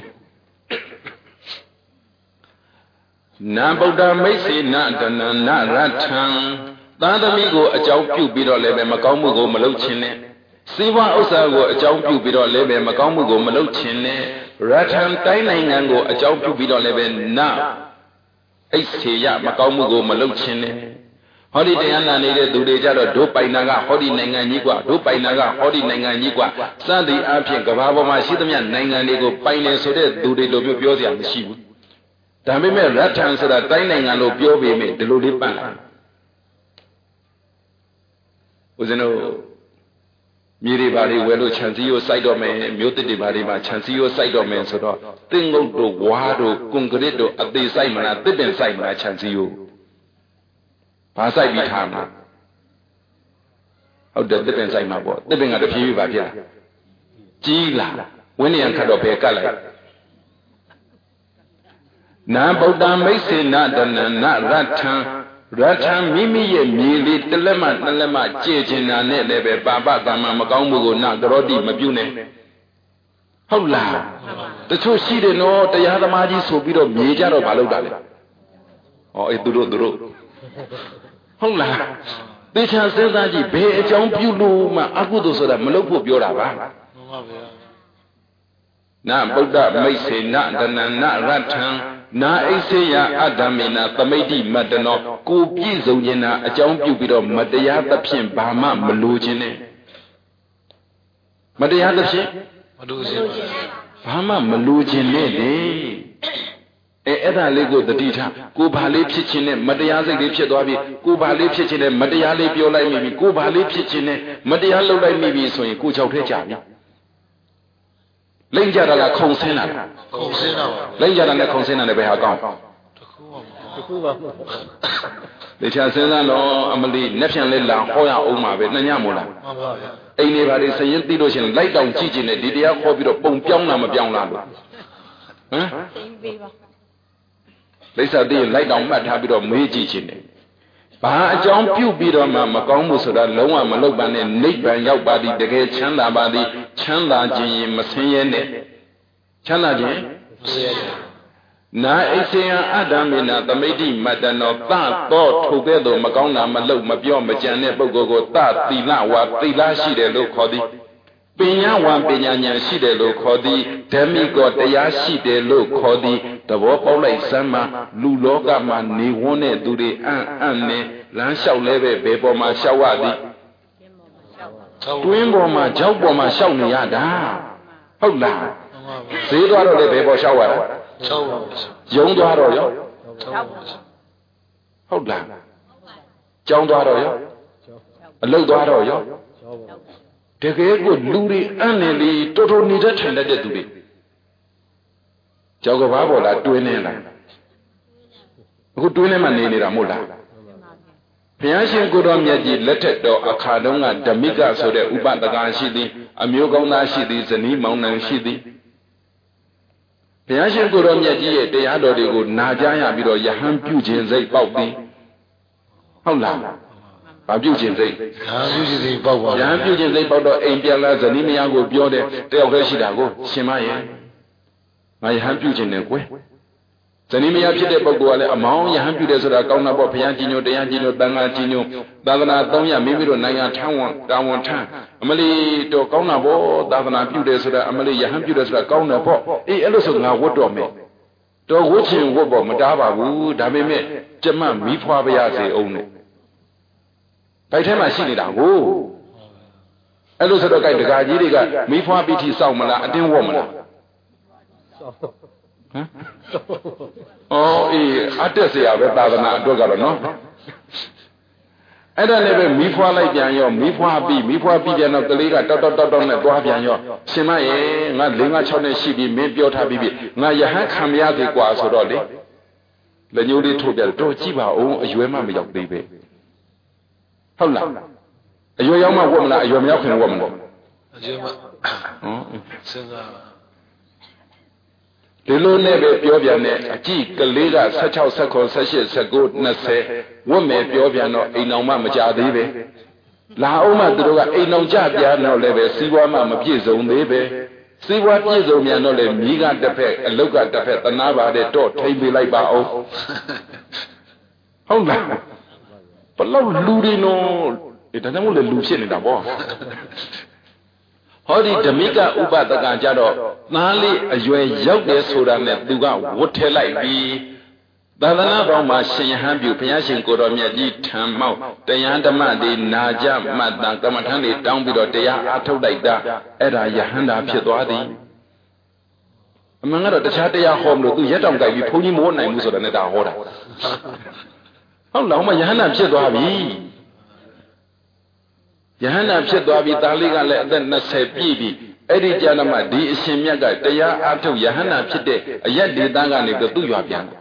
နာဗုဒ္ဓမိတ်စေနဒဏ္ဏနာရထံသာသမီကိုအကြောင်းပြုပြီးတော့လည်းပဲမကောင်းမှုကိုမလုပ်ခြင်းနဲ့စီးပွားဥစ္စာကိုအကြောင်းပြုပြီးတော့လည်းပဲမကောင်းမှုကိုမလုပ်ခြင်းနဲ့ရထံတိုင်းနိုင်ငံကိုအကြောင်းပြုပြီးတော့လည်းပဲနာအိတ်စေရမကောင်းမှုကိုမလုပ်ခြင်းနဲ့ဟောဒီတရားနာနေတဲ့သူတွေကြတော့ဒုပိုင်နာကဟောဒီနိုင်ငံကြီးกว่าဒုပိုင်နာကဟောဒီနိုင်ငံကြီးกว่าစသည်အဖြစ်ကမ္ဘာပေါ်မှာရှိသမျှနိုင်ငံတွေကိုပိုင်နေဆိုတဲ့သူတွေလိုမျိုးပြောစရာမရှိဘူးဒါပေမဲ့ရထံဆိုတာတိုင်းနိုင်ငံလို့ပြောပေမဲ့ဒီလိုလေးပတ်လာဦးဇင်းတို့မြေတွေဘာတွေဝယ်လို့ခြံစည်းရိုးစိုက်တော့မယ်မြို့တစ်တွေဘာတွေမှာခြံစည်းရိုးစိုက်တော့မယ်ဆိုတော့သင်္ကုတ်တို့ဝါတို့ကွန်ကရစ်တို့အသေးစိုက်မလားတစ်ပင်စိုက်မလားခြံစည်းရိုးဘာစိုက်ပြီးထားမှာဟုတ်တယ်တစ်ပင်စိုက်မှာပေါ့တစ်ပင်ကတဖြည်းဖြည်းပါဖြစ်လာကြီးလာဝင်းနေရခတ်တော့ဘယ်ကတ်လိုက်နာဗုဒ္ဓမိတ်စေနဒဏ္ဏနာရထံရထံမိမိရဲ့မြေလေးတစ်လက်မှနှစ်လက်မှကြည်ကျင်တာနဲ့လည်းပဲပါပကမ္မမကောင်းမှုကိုနာကရောတိမပြုနဲ့ဟုတ်လားတချို့ရှိတယ်နော်တရားသမားကြီးဆိုပြီးတော့မြေကြတော့မလုပ်တာလေဟောအေးသူတို့ဟုတ်လားသေချာစဉ်းစားကြည့်ဘယ်အကြောင်းပြုလို့မှအကုသိုလ်ဆိုတာမလုပ်ဖို့ပြောတာပါမှန်ပါဗျာနာဗုဒ္ဓမိတ်စေနဒဏ္ဏနာရထံနာအိစေယအတ္တမေနသမိတ္တိမတ္တနောကိုပြည့်စုံခြင်းနာအကြောင်းပြုပြီးတော့မတရားသဖြင့်ဘာမှမလိုခြင်းနဲ့မတရားသဖြင့်
မလိုခြင်း
ဘာမှမလိုခြင်းနဲ့လေအဲ့ဒါလေးကိုတတိထားကိုဘာလေးဖြစ်ခြင်းနဲ့မတရားစိတ်လေးဖြစ်သွားပြီကိုဘာလေးဖြစ်ခြင်းနဲ့မတရားလေးပြောလိုက်မိပြီကိုဘာလေးဖြစ်ခြင်းနဲ့မတရားလုပ်လိုက်မိပြီဆိုရင်ကိုချောက်ထဲကြပြီလိမ့်ကြတာလားခုံဆင်းတာလား
ခုံဆင်းတာပါ
လိမ့်ကြတာနဲ့ခုံဆင်းတာနဲ့ဘယ်ဟာကောင်း
တခုပါမဟုတ်
လေချာစဉ်းစားတော့အမလီနဲ့ပြန်လဲလာဟောရအောင်ပါပဲနှညမို့လား
မှန်ပါဗျာ
အိမ်နေပါလေစရင်သိလို့ရှင်လိုက်တောင်ကြည့်ခြင်းနဲ့ဒီတရားခေါ်ပြီးတော့ပုံပြောင်းလားမပြောင်းလားလို့ဟမ်
သိပေးပါ
လိစ္ဆာသိရင်လိုက်တောင်မှတ်ထားပြီးတော့မေးကြည့်ခြင်းနဲ့ဘာအကြောင်းပြုပြီးတော့မှမကောင်းမှုဆိုတာလုံးဝမလုပ်ပါနဲ့နိဗ္ဗာန်ရောက်ပါသည်တကယ်ချမ်းသာပါသည်ချမ်းသာခြင်းရင်မဆင်းရဲနဲ့ချမ်းသာခြင်း
မဆင်းရဲ
နာအိစေယအတ္တမေနသမိတ္တိမတ္တနောသသောထိုကဲ့သို့မကောင်းတာမလုပ်မပြောမကြံတဲ့ပုဂ္ဂိုလ်ကိုသသီလဝါသီလရှိတယ်လို့ခေါ်သည်ပညာဝံပညာဉာဏ်ရှိတယ်လို့ခေါ်သည်ဓမ္မိကောတရားရှိတယ်လို့ခေါ်သည်သဘောပေါက်လိုက်စမ်းမှာလူလောကမှာနေဝန်းတဲ့သူတွေအံ့နဲ့လမ်းလျှောက်လဲပဲဘယ်ပေါ်မှာလျှောက်ရသည်တွင်းပေါ်မှာကြောက်ပေါ်မှာလျှောက်နေရတာဟုတ်လားဈေးသွားတော့လည်းဘယ်ပေါ်လျှောက်ရတာယုံသွားတော့ရောဟုတ်လားကြောင်းသွားတော့ရောအလုတ်သွားတော့ရောတကယ်ကိုလူတွေအံ့နေလေတော်တော်နေတဲ့ထိုင်တတ်တဲ့သူတွေကြောက်ကဘာပေါ်လားတွင်းနေလားအခုတွင်းထဲမှာနေနေတာမဟုတ်လားဘုရားရှင်ကိုတော်မြတ်ကြီးလက်ထက်တော်အခါတုန်းကဓမိကဆိုတဲ့ဥပဒကာရှိသည်အမျိုးကောင်းသားရှိသည်ဇနီးမောင်နှံရှိသည်ဘုရားရှင်ကိုတော်မြတ်ကြီးရဲ့တရားတော်တွေကိုနာကြားရပြီးတော့ယဟန်ပြုခြင်းစိတ်ပေါက်သည်ဟုတ်လားဘာပြုခြင်းစိတ်
ယဟန်ပြုခြင်းစိတ်ပေါက်ပါ
ယဟန်ပြုခြင်းစိတ်ပေါက်တော့အိမ်ပြန်လာဇနီးမယားကိုပြောတယ်တယောက်တည်းရှိတာကိုရှင်မရဲ့ငါယဟန်ပြုခြင်းနဲ့ကွယ်ဇနီးမယားဖြစ်တဲ့ပုဂ္ဂိုလ်ကလည်းအမောင်းယဟန်ပြုတယ်ဆိုတာကောင်းတာပေါ့ဘုရားကြီးညိုတရားကြီးညိုတန်ခါကြီးညိုသာသနာ300မိမိတို့နိုင်ငံထမ်းဝန်တာဝန်ထမ်းအမလီတော့ကောင်းတာပေါ့သာသနာပြုတယ်ဆိုတာအမလီယဟန်ပြုတယ်ဆိုတာကောင်းတယ်ပေါ့အေးအဲ့လိုဆိုငါဝတ်တော်မယ်တော့ဝတ်ချင်ဝတ်ပေါ့မတားပါဘူးဒါပေမဲ့ကျမမီးဖွားပါရစေအောင်နဲ့ဘိုက်ထဲမှာရှိနေတာကိုအဲ့လိုဆိုတော့ကြိုက်ဒကာကြီးတွေကမီးဖွားပြီးထိစောင့်မလားအတင်းဝတ်မလားဟမ်အော်အေးအတက်เสียပဲသာသနာအတွက်ကတော့နော်အဲ့ဒါလည်းပဲမီးဖွားလိုက်ပြန်ရောမီးဖွားပြီးပြန်တော့ကလေးကတောက်နဲ့သွားပြန်ရောရှင်မရဲ့ငါ4 5 6နဲ့ရှိပြီးမင်းပြောထားပြီးပြီငါယဟန်ခံမရသေးกว่าဆိုတော့လေလက်ညှိုးလေးထိုးပြတော့ကြည့်ပါဦးအရွယ်မှမရောက်သေးပဲဟုတ်လားအရွယ်ရောက်မှဝတ်မလားအရွယ်မရောက်ခင်ဝတ်မလား
အရွယ်မှစဉ်းစား
ဒီလိုနဲ့ပဲပြောပြန်တဲ့အကြည့်ကလေးက16 19 18 19 20ဝတ်မယ်ပြောပြန်တော့အိမ်အောင်မှမကြသေးပဲလာအောင်မှသူတို့ကအိမ်အောင်ကြပြန်တော့လည်းပဲစီးပွားမှမပြည့်စုံသေးပဲစီးပွားပြည့်စုံမြန်တော့လည်းမိကတစ်ဖက်အလုတ်ကတစ်ဖက်သနာပါတဲ့တော့ထိမ့်ပေးလိုက်ပါအောင်ဟုတ်လားဘလောက်လူတွေနော်ဒါကြောင့်မို့လေလူဖြစ်နေတာပေါ့ဟောဒီဓမိကဥပဒကကြတော့သားလေးအရွယ်ရောက်တယ်ဆိုတာနဲ့သူကဝတ်ထဲလိုက်ပြီးသာသနာ့ဘောင်မှာရှင်ယဟန်ပြုဘုရားရှင်ကိုတော်မြတ်ကြီးထံမောက်တရားဓမ္မတွေနာကြမှတ်တန်ကမ္မထမ်းတွေတောင်းပြီးတော့တရားအားထုတ်လိုက်တာအဲ့ဒါယဟန္တာဖြစ်သွားသည်အမှန်ကတော့တခြားတရားဟောမလို့သူရက်တောင်ကြိုက်ပြီးဘုန်းကြီးမဝတ်နိုင်ဘူးဆိုတာနဲ့ဒါဟောတာဟုတ်လားမယဟန္တာဖြစ်သွားပြီယဟန္တာဖြစ်သွားပြီသားလေးကလည်းအသက်20ပြည့်ပြီအဲ့ဒီကျမ်းမှာဒီအရှင်မြတ်ကတရားအားထုတ်ယဟန္တာဖြစ်တဲ့အရက်ဒေသကနေပြီးသူ့ရွာပြန်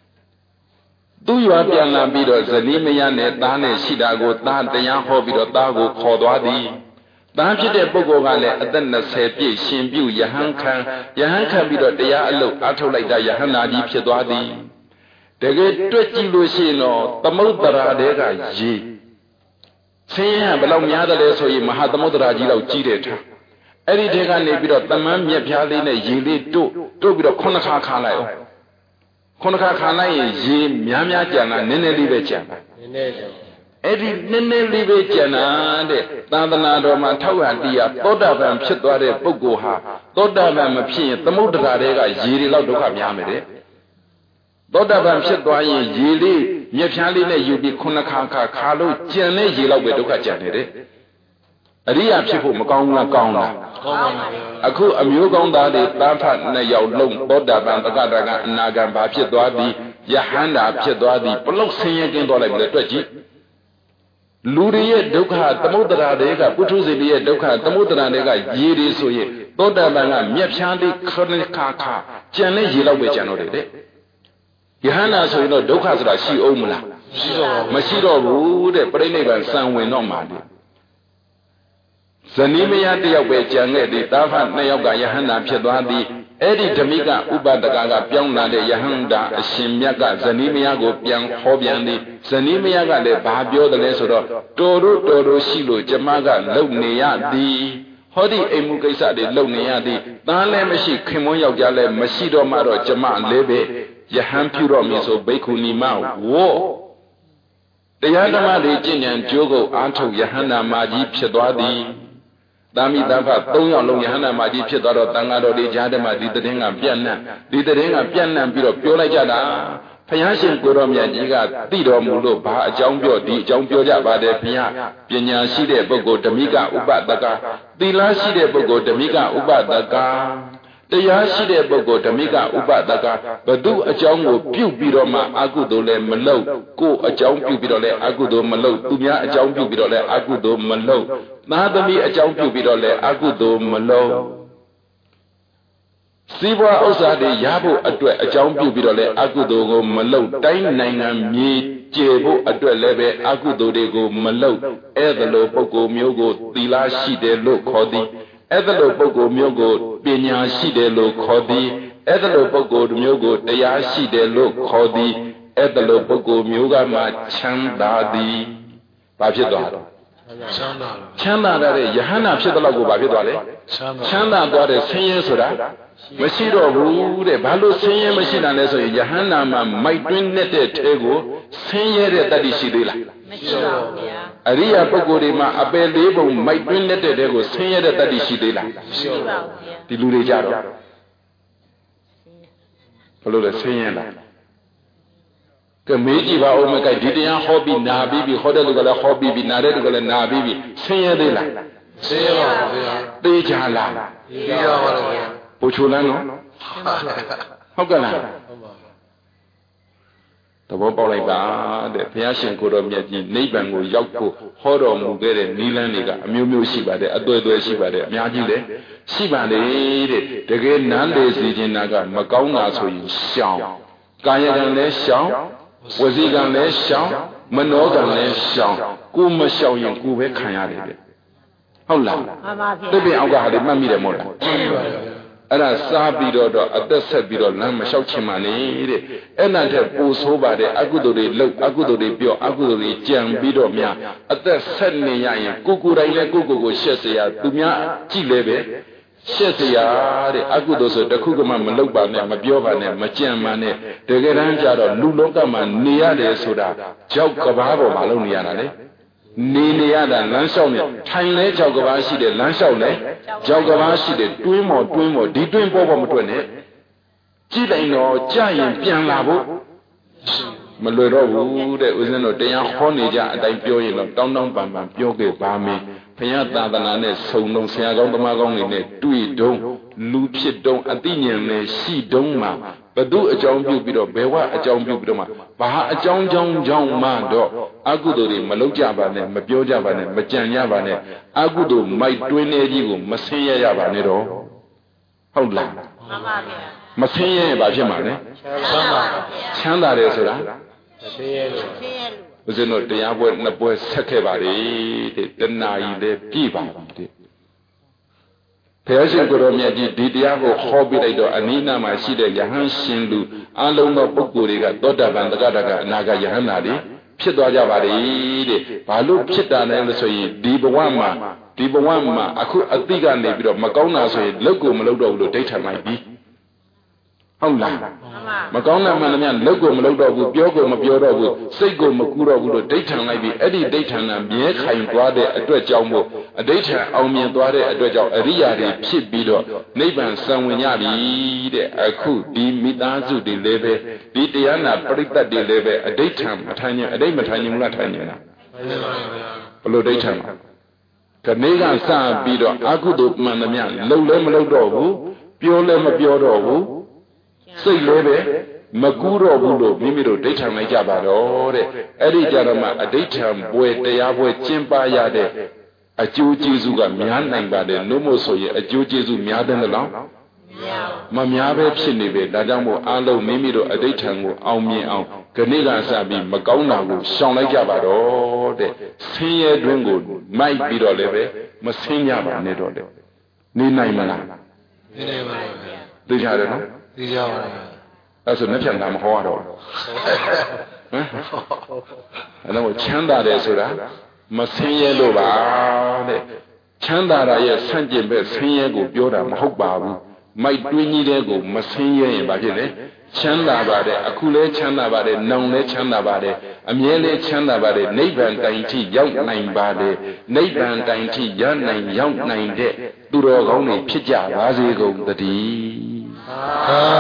လာပြီးတော့ဇနီးမယားနဲ့သားနဲ့ရှိတာကိုသားတရားဟောပြီးတော့သားကိုခေါ်သွားသည်သားဖြစ်တဲ့ပုဂ္ဂိုလ်ကလည်းအသက်20ပြည့်ရှင်ပြုယဟန်ခံပြီးတော့တရားအလုပ်အားထုတ်လိုက်တာယဟန္တာကြီးဖြစ်သွားသည်တကယ်တွက်ကြည့်လို့ရှိရင်တော့သမုဒ္ဒရာတဲကရေဆင်းရဲဘယ်လောက်များတယ်လဲဆိုရင်မဟာသမုဒ္ဒရာကြီးလောက်ကြီးတယ်ထားအဲ့ဒီတဲကနေပြီးတော့တမန်းမြက်ဖျားလေးနဲ့ရေလေးတို့ပြီးတော့ခုနှစ်ခါခါလိုက်အောင်ခုနှစ်ခါခါလိုက်ရင်ရေများကြံတာနည်းနည်းလေးပဲကြံတာအဲ့ဒီနည်းနည်းလေးပဲကြံတာတဲ့သာသနာတော်မှာထောက်ရတရားသောတာပန်ဖြစ်သွားတဲ့ပုဂ္ဂိုလ်ဟာသောတာပန်မဖြစ်ရင်သမုဒ္ဒရာတဲကရေတွေလောက်ဒုက္ခများမယ်တဲ့သောတာပန်ဖြစ်သွားရင်ရေလေးမြက်ဖျားလေးနဲ့ယူပြီးခုနှစ်ခါခါလို့ကြံတဲ့ရေလောက်ပဲဒုက္ခကြံနေတဲ့အရိယာဖြစ်ဖို့မကောင်းဘူးလားကောင်းလားကောင်းပါဘူးအခုအမျိုးကောင်းသားတွေသားဖတ်နှစ်ယောက်လုံးသောတာပန်တက္ကတာကအနာဂံဘာဖြစ်သွားသည်ယဟန္တာဖြစ်သွားသည်ဘလောက်ဆင်းရဲကင်းသွားလိုက်မလဲတွက်ကြည့်လူတွေရဲ့ဒုက္ခသမုဒ္ဒရာတွေကပုထုဇဉ်တွေရဲ့ဒုက္ခသမုဒ္ဒရာတွေကရေတွေဆိုရင်သောတာပန်ကမြက်ဖျားလေးခဏခါကြံတဲ့ရေလောက်ပဲကြံတော့တယ်တဲ့ယဟန္တာဆိုရင်တော့ဒုက္ခဆိုတာရှိအောင်မလားမရှိတော့ဘူးတဲ့ပြိဋိဘံစံဝင်တော့မှာလေဇနီးမယားတယောက်ပဲကြံခဲ့သည်သားဖနှစ်ယောက်ကယဟန္တာဖြစ်သွားသည်အဲ့ဒီဓမိကဥပဒကကပြောင်းလာတဲ့ယဟန္တာအရှင်မြတ်ကဇနီးမယားကိုပြန်ဟောပြန်သည်ဇနီးမယားကလည်းဘာပြောတယ်လဲဆိုတော့တော်တို့ရှိလို့ကျမကလုံနေရသည်ဟောဒီအိမ်မှုကိစ္စတွေလုံနေရသည်သားလည်းမရှိခင်မွန်းယောက်ျားလည်းမရှိတော့မှတော့ကျမလည်းပဲယဟန်ပြုတော့မည်ဆိုဘိက္ခုနီမဝေါတရားဓမ္မတွေကျင့်ကြံကြိုးကုပ်အားထုတ်ယဟန္တာမကြီးဖြစ်သွားသည်သာမိတဖ3ယောက်လုံးယဟန္တာမကြီးဖြစ်သွားတော့တန်ဃာတော်တွေကြားထဲမှာဒီတည်င်းကပြန့်နှံ့ပြီးတော့ပြောလိုက်ကြတာဘုရားရှင်ကိုရောမြတ်ကြီးကသိတော်မူလို့ဘာအကြောင်းပြောဒီအကြောင်းပြောကြပါတယ်ဘုရားပညာရှိတဲ့ပုဂ္ဂိုလ်ဓမိကဥပဒကသီလရှိတဲ့ပုဂ္ဂိုလ်ဓမိကဥပဒကတရားရှိတဲ့ပုဂ္ဂိုလ်ဓမိကဥပဒကဘသူအကြောင်းကိုပြုပြီးတော့မှအကုသိုလ်လည်းမလုပ်ကိုယ်အကြောင်းပြုပြီးတော့လည်းအကုသိုလ်မလုပ်သူများအကြောင်းပြုပြီးတော့လည်းအကုသိုလ်မလုပ်သားသမီးအကြောင်းပြုပြီးတော့လည်းအကုသိုလ်မလုပ်စီးပွားဥစ္စာတွေရဖို့အတွက်အကြောင်းပြုပြီးတော့လည်းအကုသိုလ်ကိုမလုပ်တိုင်းနိုင်ငံမြေကျေဖို့အတွက်လည်းပဲအကုသိုလ်တွေကိုမလုပ်အဲ့ဒါလိုပုဂ္ဂိုလ်မျိုးကိုသီလရှိတယ်လို့ခေါ်သည်အဲ့ဒါလိုပုဂ္ဂိုလ်မျိုးကိုပညာရှိတယ်လို့ခေါ်သည်အဲ့ဒါလိုပုဂ္ဂိုလ်မျိုးကိုတရားရှိတယ်လို့ခေါ်သည်အဲ့ဒါလိုပုဂ္ဂိုလ်မျိုးကမှချမ်းသာသည်ဘာဖြစ်သွားလဲချမ်းသာတဲ့ယဟန္တာဖြစ်တဲ့လောက်ကိုဘာဖြစ်သွားလဲချမ်းသာသွားတဲ့ဆင်းရဲဆိုတာမရှိတော့ဘူးတဲ့ဘာလို့ဆင်းရဲမရှိတာလဲဆိုရင်ယဟန္တာမှာမိုက်တွင်းနေတဲ့ထဲကိုဆင်းရဲတဲ့တတ္တိရှိသေးလားမရှိပါဘူးဗျာအရိယာပုဂ္ဂိုလ်တွေမှာအပယ်လေးပုံမိုက်တွင်းနေတဲ့ထဲကိုဆင်းရဲတဲ့တတ္တိရှိသေးလားမရှိပါဘူးဗျာဒီလူတွေကြတော့ဘလို့လဲဆင်းရဲလားကမေးကြည့်ပါဦးမကဒီတရားဟောပြီးနာပြီးဟောတဲ့လူကလည်းဟောပြီးနာတဲ့လူကလည်းနာပြီးဆင်းရဲသေးလားဆင်းရဲပါဘူးဗျာသိကြလားသိကြပါတော့ဗျာပူချိုလန်းနော်ဟုတ်ကဲ့လားသဘောပေါက်လိုက်ပါတဲ့ဘုရားရှင်ကိုယ်တော်မြတ်ကြီးနိဗ္ဗာန်ကိုရောက်ဖို့ဟောတော်မူခဲ့တဲ့နိလန်းတွေကအမျိုးမျိုးရှိပါတယ်အသွဲသွဲရှိပါတယ်အများကြီးလည်းရှိပါလေတဲ့တကယ်နန်းလေစီခြင်းနာကမကောင်းတာဆိုရင်ရှောင်ကာယကံလည်းရှောင်ဝစီကံလည်းရှောင်မနောကံလည်းရှောင်ကိုမရှောင်ရင်ကိုပဲခံရတယ်တဲ့ဟုတ်လားမှန်ပါဗျာတပည့်အောက်ကဟာတွေမှတ်မိတယ်မဟုတ်လားမှန်ပါဗျာအဲ့ဒါစားပြီးတော့အသက်ဆက်ပြီးတော့လမ်းမလျှောက်ချင်ပါနဲ့တဲ့အဲ့ဒါတဲ့ပူဆိုးပါတဲ့အကုသိုလ်တွေလုပ်အကုသိုလ်တွေပြောအကုသိုလ်တွေကြံပြီးတော့များအသက်ဆက်နေရရင်ကိုတိုင်းလည်းကိုရှက်เสียသူများကြည့်လဲပဲရှက်เสียတဲ့အကုသိုလ်ဆိုတခုကမှမလုပ်ပါနဲ့မပြောပါနဲ့မကြံပါနဲ့တကယ်တမ်းကျတော့လူလောကမှာနေရတယ်ဆိုတာကြောက်ကဘာပေါ်မှာလုပ်နေရတာလေနေရတာလမ်းလျှောက်နေထိုင်လဲကြောက်ကဘာရှိတယ်လမ်းလျှောက်လဲကြောက်ကဘာရှိတယ်တွင်းမော်ဒီတွင်းပေါ်မတွက်နဲ့ကြည့်လိုက်တော့ကြာရင်ပြန်လာဖို့မလွယ်တော့ဘူးတဲ့ဦးဇင်းတို့တရားဟောနေကြအတိုင်းပြောရင်တော့တောင်းတောင်းပန်ပန်ပြောခဲ့ပါမယ်ဘုရားသာသနာနဲ့ဆုံလုံးဆရာကောင်းသမားကောင်းတွေနဲ့တွေ့တုံးလူဖြစ်တုံးအသိဉာဏ်နဲ့ရှိတုံးမှာဘသူအကြောင်းပြုပြီးတော့ဘယ်ဝအကြောင်းပြုပြီးတော့မှဘာအကြောင်းကြောင့်မှတော့အကုသိုလ်တွေမလုပ်ကြပါနဲ့မပြောကြပါနဲ့မကြံကြပါနဲ့အကုသိုလ်မိုက်တွင်းနေကြီးကိုမဆင်းရရပါနဲ့တော့ဟုတ်လားမှန်ပါဗျာမဆင်းရဲဘာဖြစ်မှာလဲချမ်းသာတယ်ဆိုတာဆင်းရဲလို့ဦးဇင်းတို့တရားပွဲနှစ်ပွဲဆက်ခဲ့ပါလေတဲ့တဏှာကြီးလည်းပြည့်ပါပြီတဲ့ဘုရားရှင်ကိုယ်တော်မြတ်ကြီးဒီတရားကိုဟောပြလိုက်တော့အနိနာမှာရှိတဲ့ယဟန်ရှင်လူအလုံးသောပုဂ္ဂိုလ်တွေကသောတာပန်တက္ကတာကအနာဂတ်ယဟန်နာတွေဖြစ်သွားကြပါလေတဲ့ဘာလို့ဖြစ်တာလဲလို့ဆိုရင်ဒီဘဝမှာအခုအတိကနေပြီးတော့မကောင်းတာဆိုရင်လုပ်ကိုမလုပ်တော့ဘူးလို့ဒိဋ္ဌာန်လိုက်ပြီဟုတ်လားမကောင်းတဲ့မှန်သမျှလုပ်ကိုမလုပ်တော့ဘူးပြောကိုမပြောတော့ဘူးစိတ်ကိုမကူတော့ဘူးလို့ဒိဋ္ဌံလိုက်ပြီးအဲ့ဒီဒိဋ္ဌံကမြဲခိုင်သွားတဲ့အတွက်ကြောင့်မို့အဒိဋ္ဌံအောင်မြင်သွားတဲ့အတွက်ကြောင့်အရိယာတွေဖြစ်ပြီးတော့နိဗ္ဗာန်စံဝင်ကြပြီတဲ့အခုဒီမိသားစုတွေလည်းပဲဒီတရားနာပရိသတ်တွေလည်းပဲအဒိဋ္ဌံမထိုင်ရင်အဒိဋ္ဌမထိုင်ရင်မလားထိုင်ရင်လားဘလို့ဒိဋ္ဌံကနေ့ကစပြီးတော့အကုသိုလ်မှန်သမျှလုံလည်းမလုပ်တော့ဘူးပြောလည်းမပြောတော့ဘူးစိတ်လည်းပဲမကူးတော့ဘူးလို့မိမိတို့ဒိဋ္ဌံလိုက်ကြပါတော့တဲ့အဲ့ဒီကြတော့မှအဒိဋ္ဌံပွဲတရားပွဲကျင်းပရတဲ့အကျိုးကျေးဇူးကများနိုင်ပါတယ်လို့မို့ဆိုရင်အကျိုးကျေးဇူးများတဲ့လောက်မများပဲဖြစ်နေပဲဒါကြောင့်မို့အားလုံးမိမိတို့အဒိဋ္ဌံကိုအောင်မြင်အောင်ခဏကစပြီးမကောင်းတာကိုရှောင်လိုက်ကြပါတော့တဲ့ဆင်းရဲတွင်းကိုမိုက်ပြီးတော့လည်းပဲမဆင်းကြပါနဲ့တော့တဲ့နေနိုင်မလားနေနိုင်ပါဘူးသိကြတယ်နော်သိကြပါဘူးအဲ့ဆိုနှစ်ဖြတ်တာမဟောရတော့ဟမ်အဲ့တော့ချမ်းသာတယ်ဆိုတာမဆင်းရဲလို့ပါတဲ့ချမ်းသာတာရဲ့ဆန့်ကျင်ဘက်ဆင်းရဲကိုပြောတာမဟုတ်ပါဘူးမိုက်တွင်းကြီးတဲ့ကိုမဆင်းရဲရင်ဘာဖြစ်လဲချမ်းသာပါတယ်အခုလဲချမ်းသာပါတယ်နောင်လဲချမ်းသာပါတယ်အမြဲလဲချမ်းသာပါတယ်နိဗ္ဗာန်တိုင်ထိရောက်နိုင်ပါတယ်နိဗ္ဗာန်တိုင်ထိရောက်နိုင်တဲ့သူတော်ကောင်းတွေဖြစ်ကြပါစေကုန်သတည်း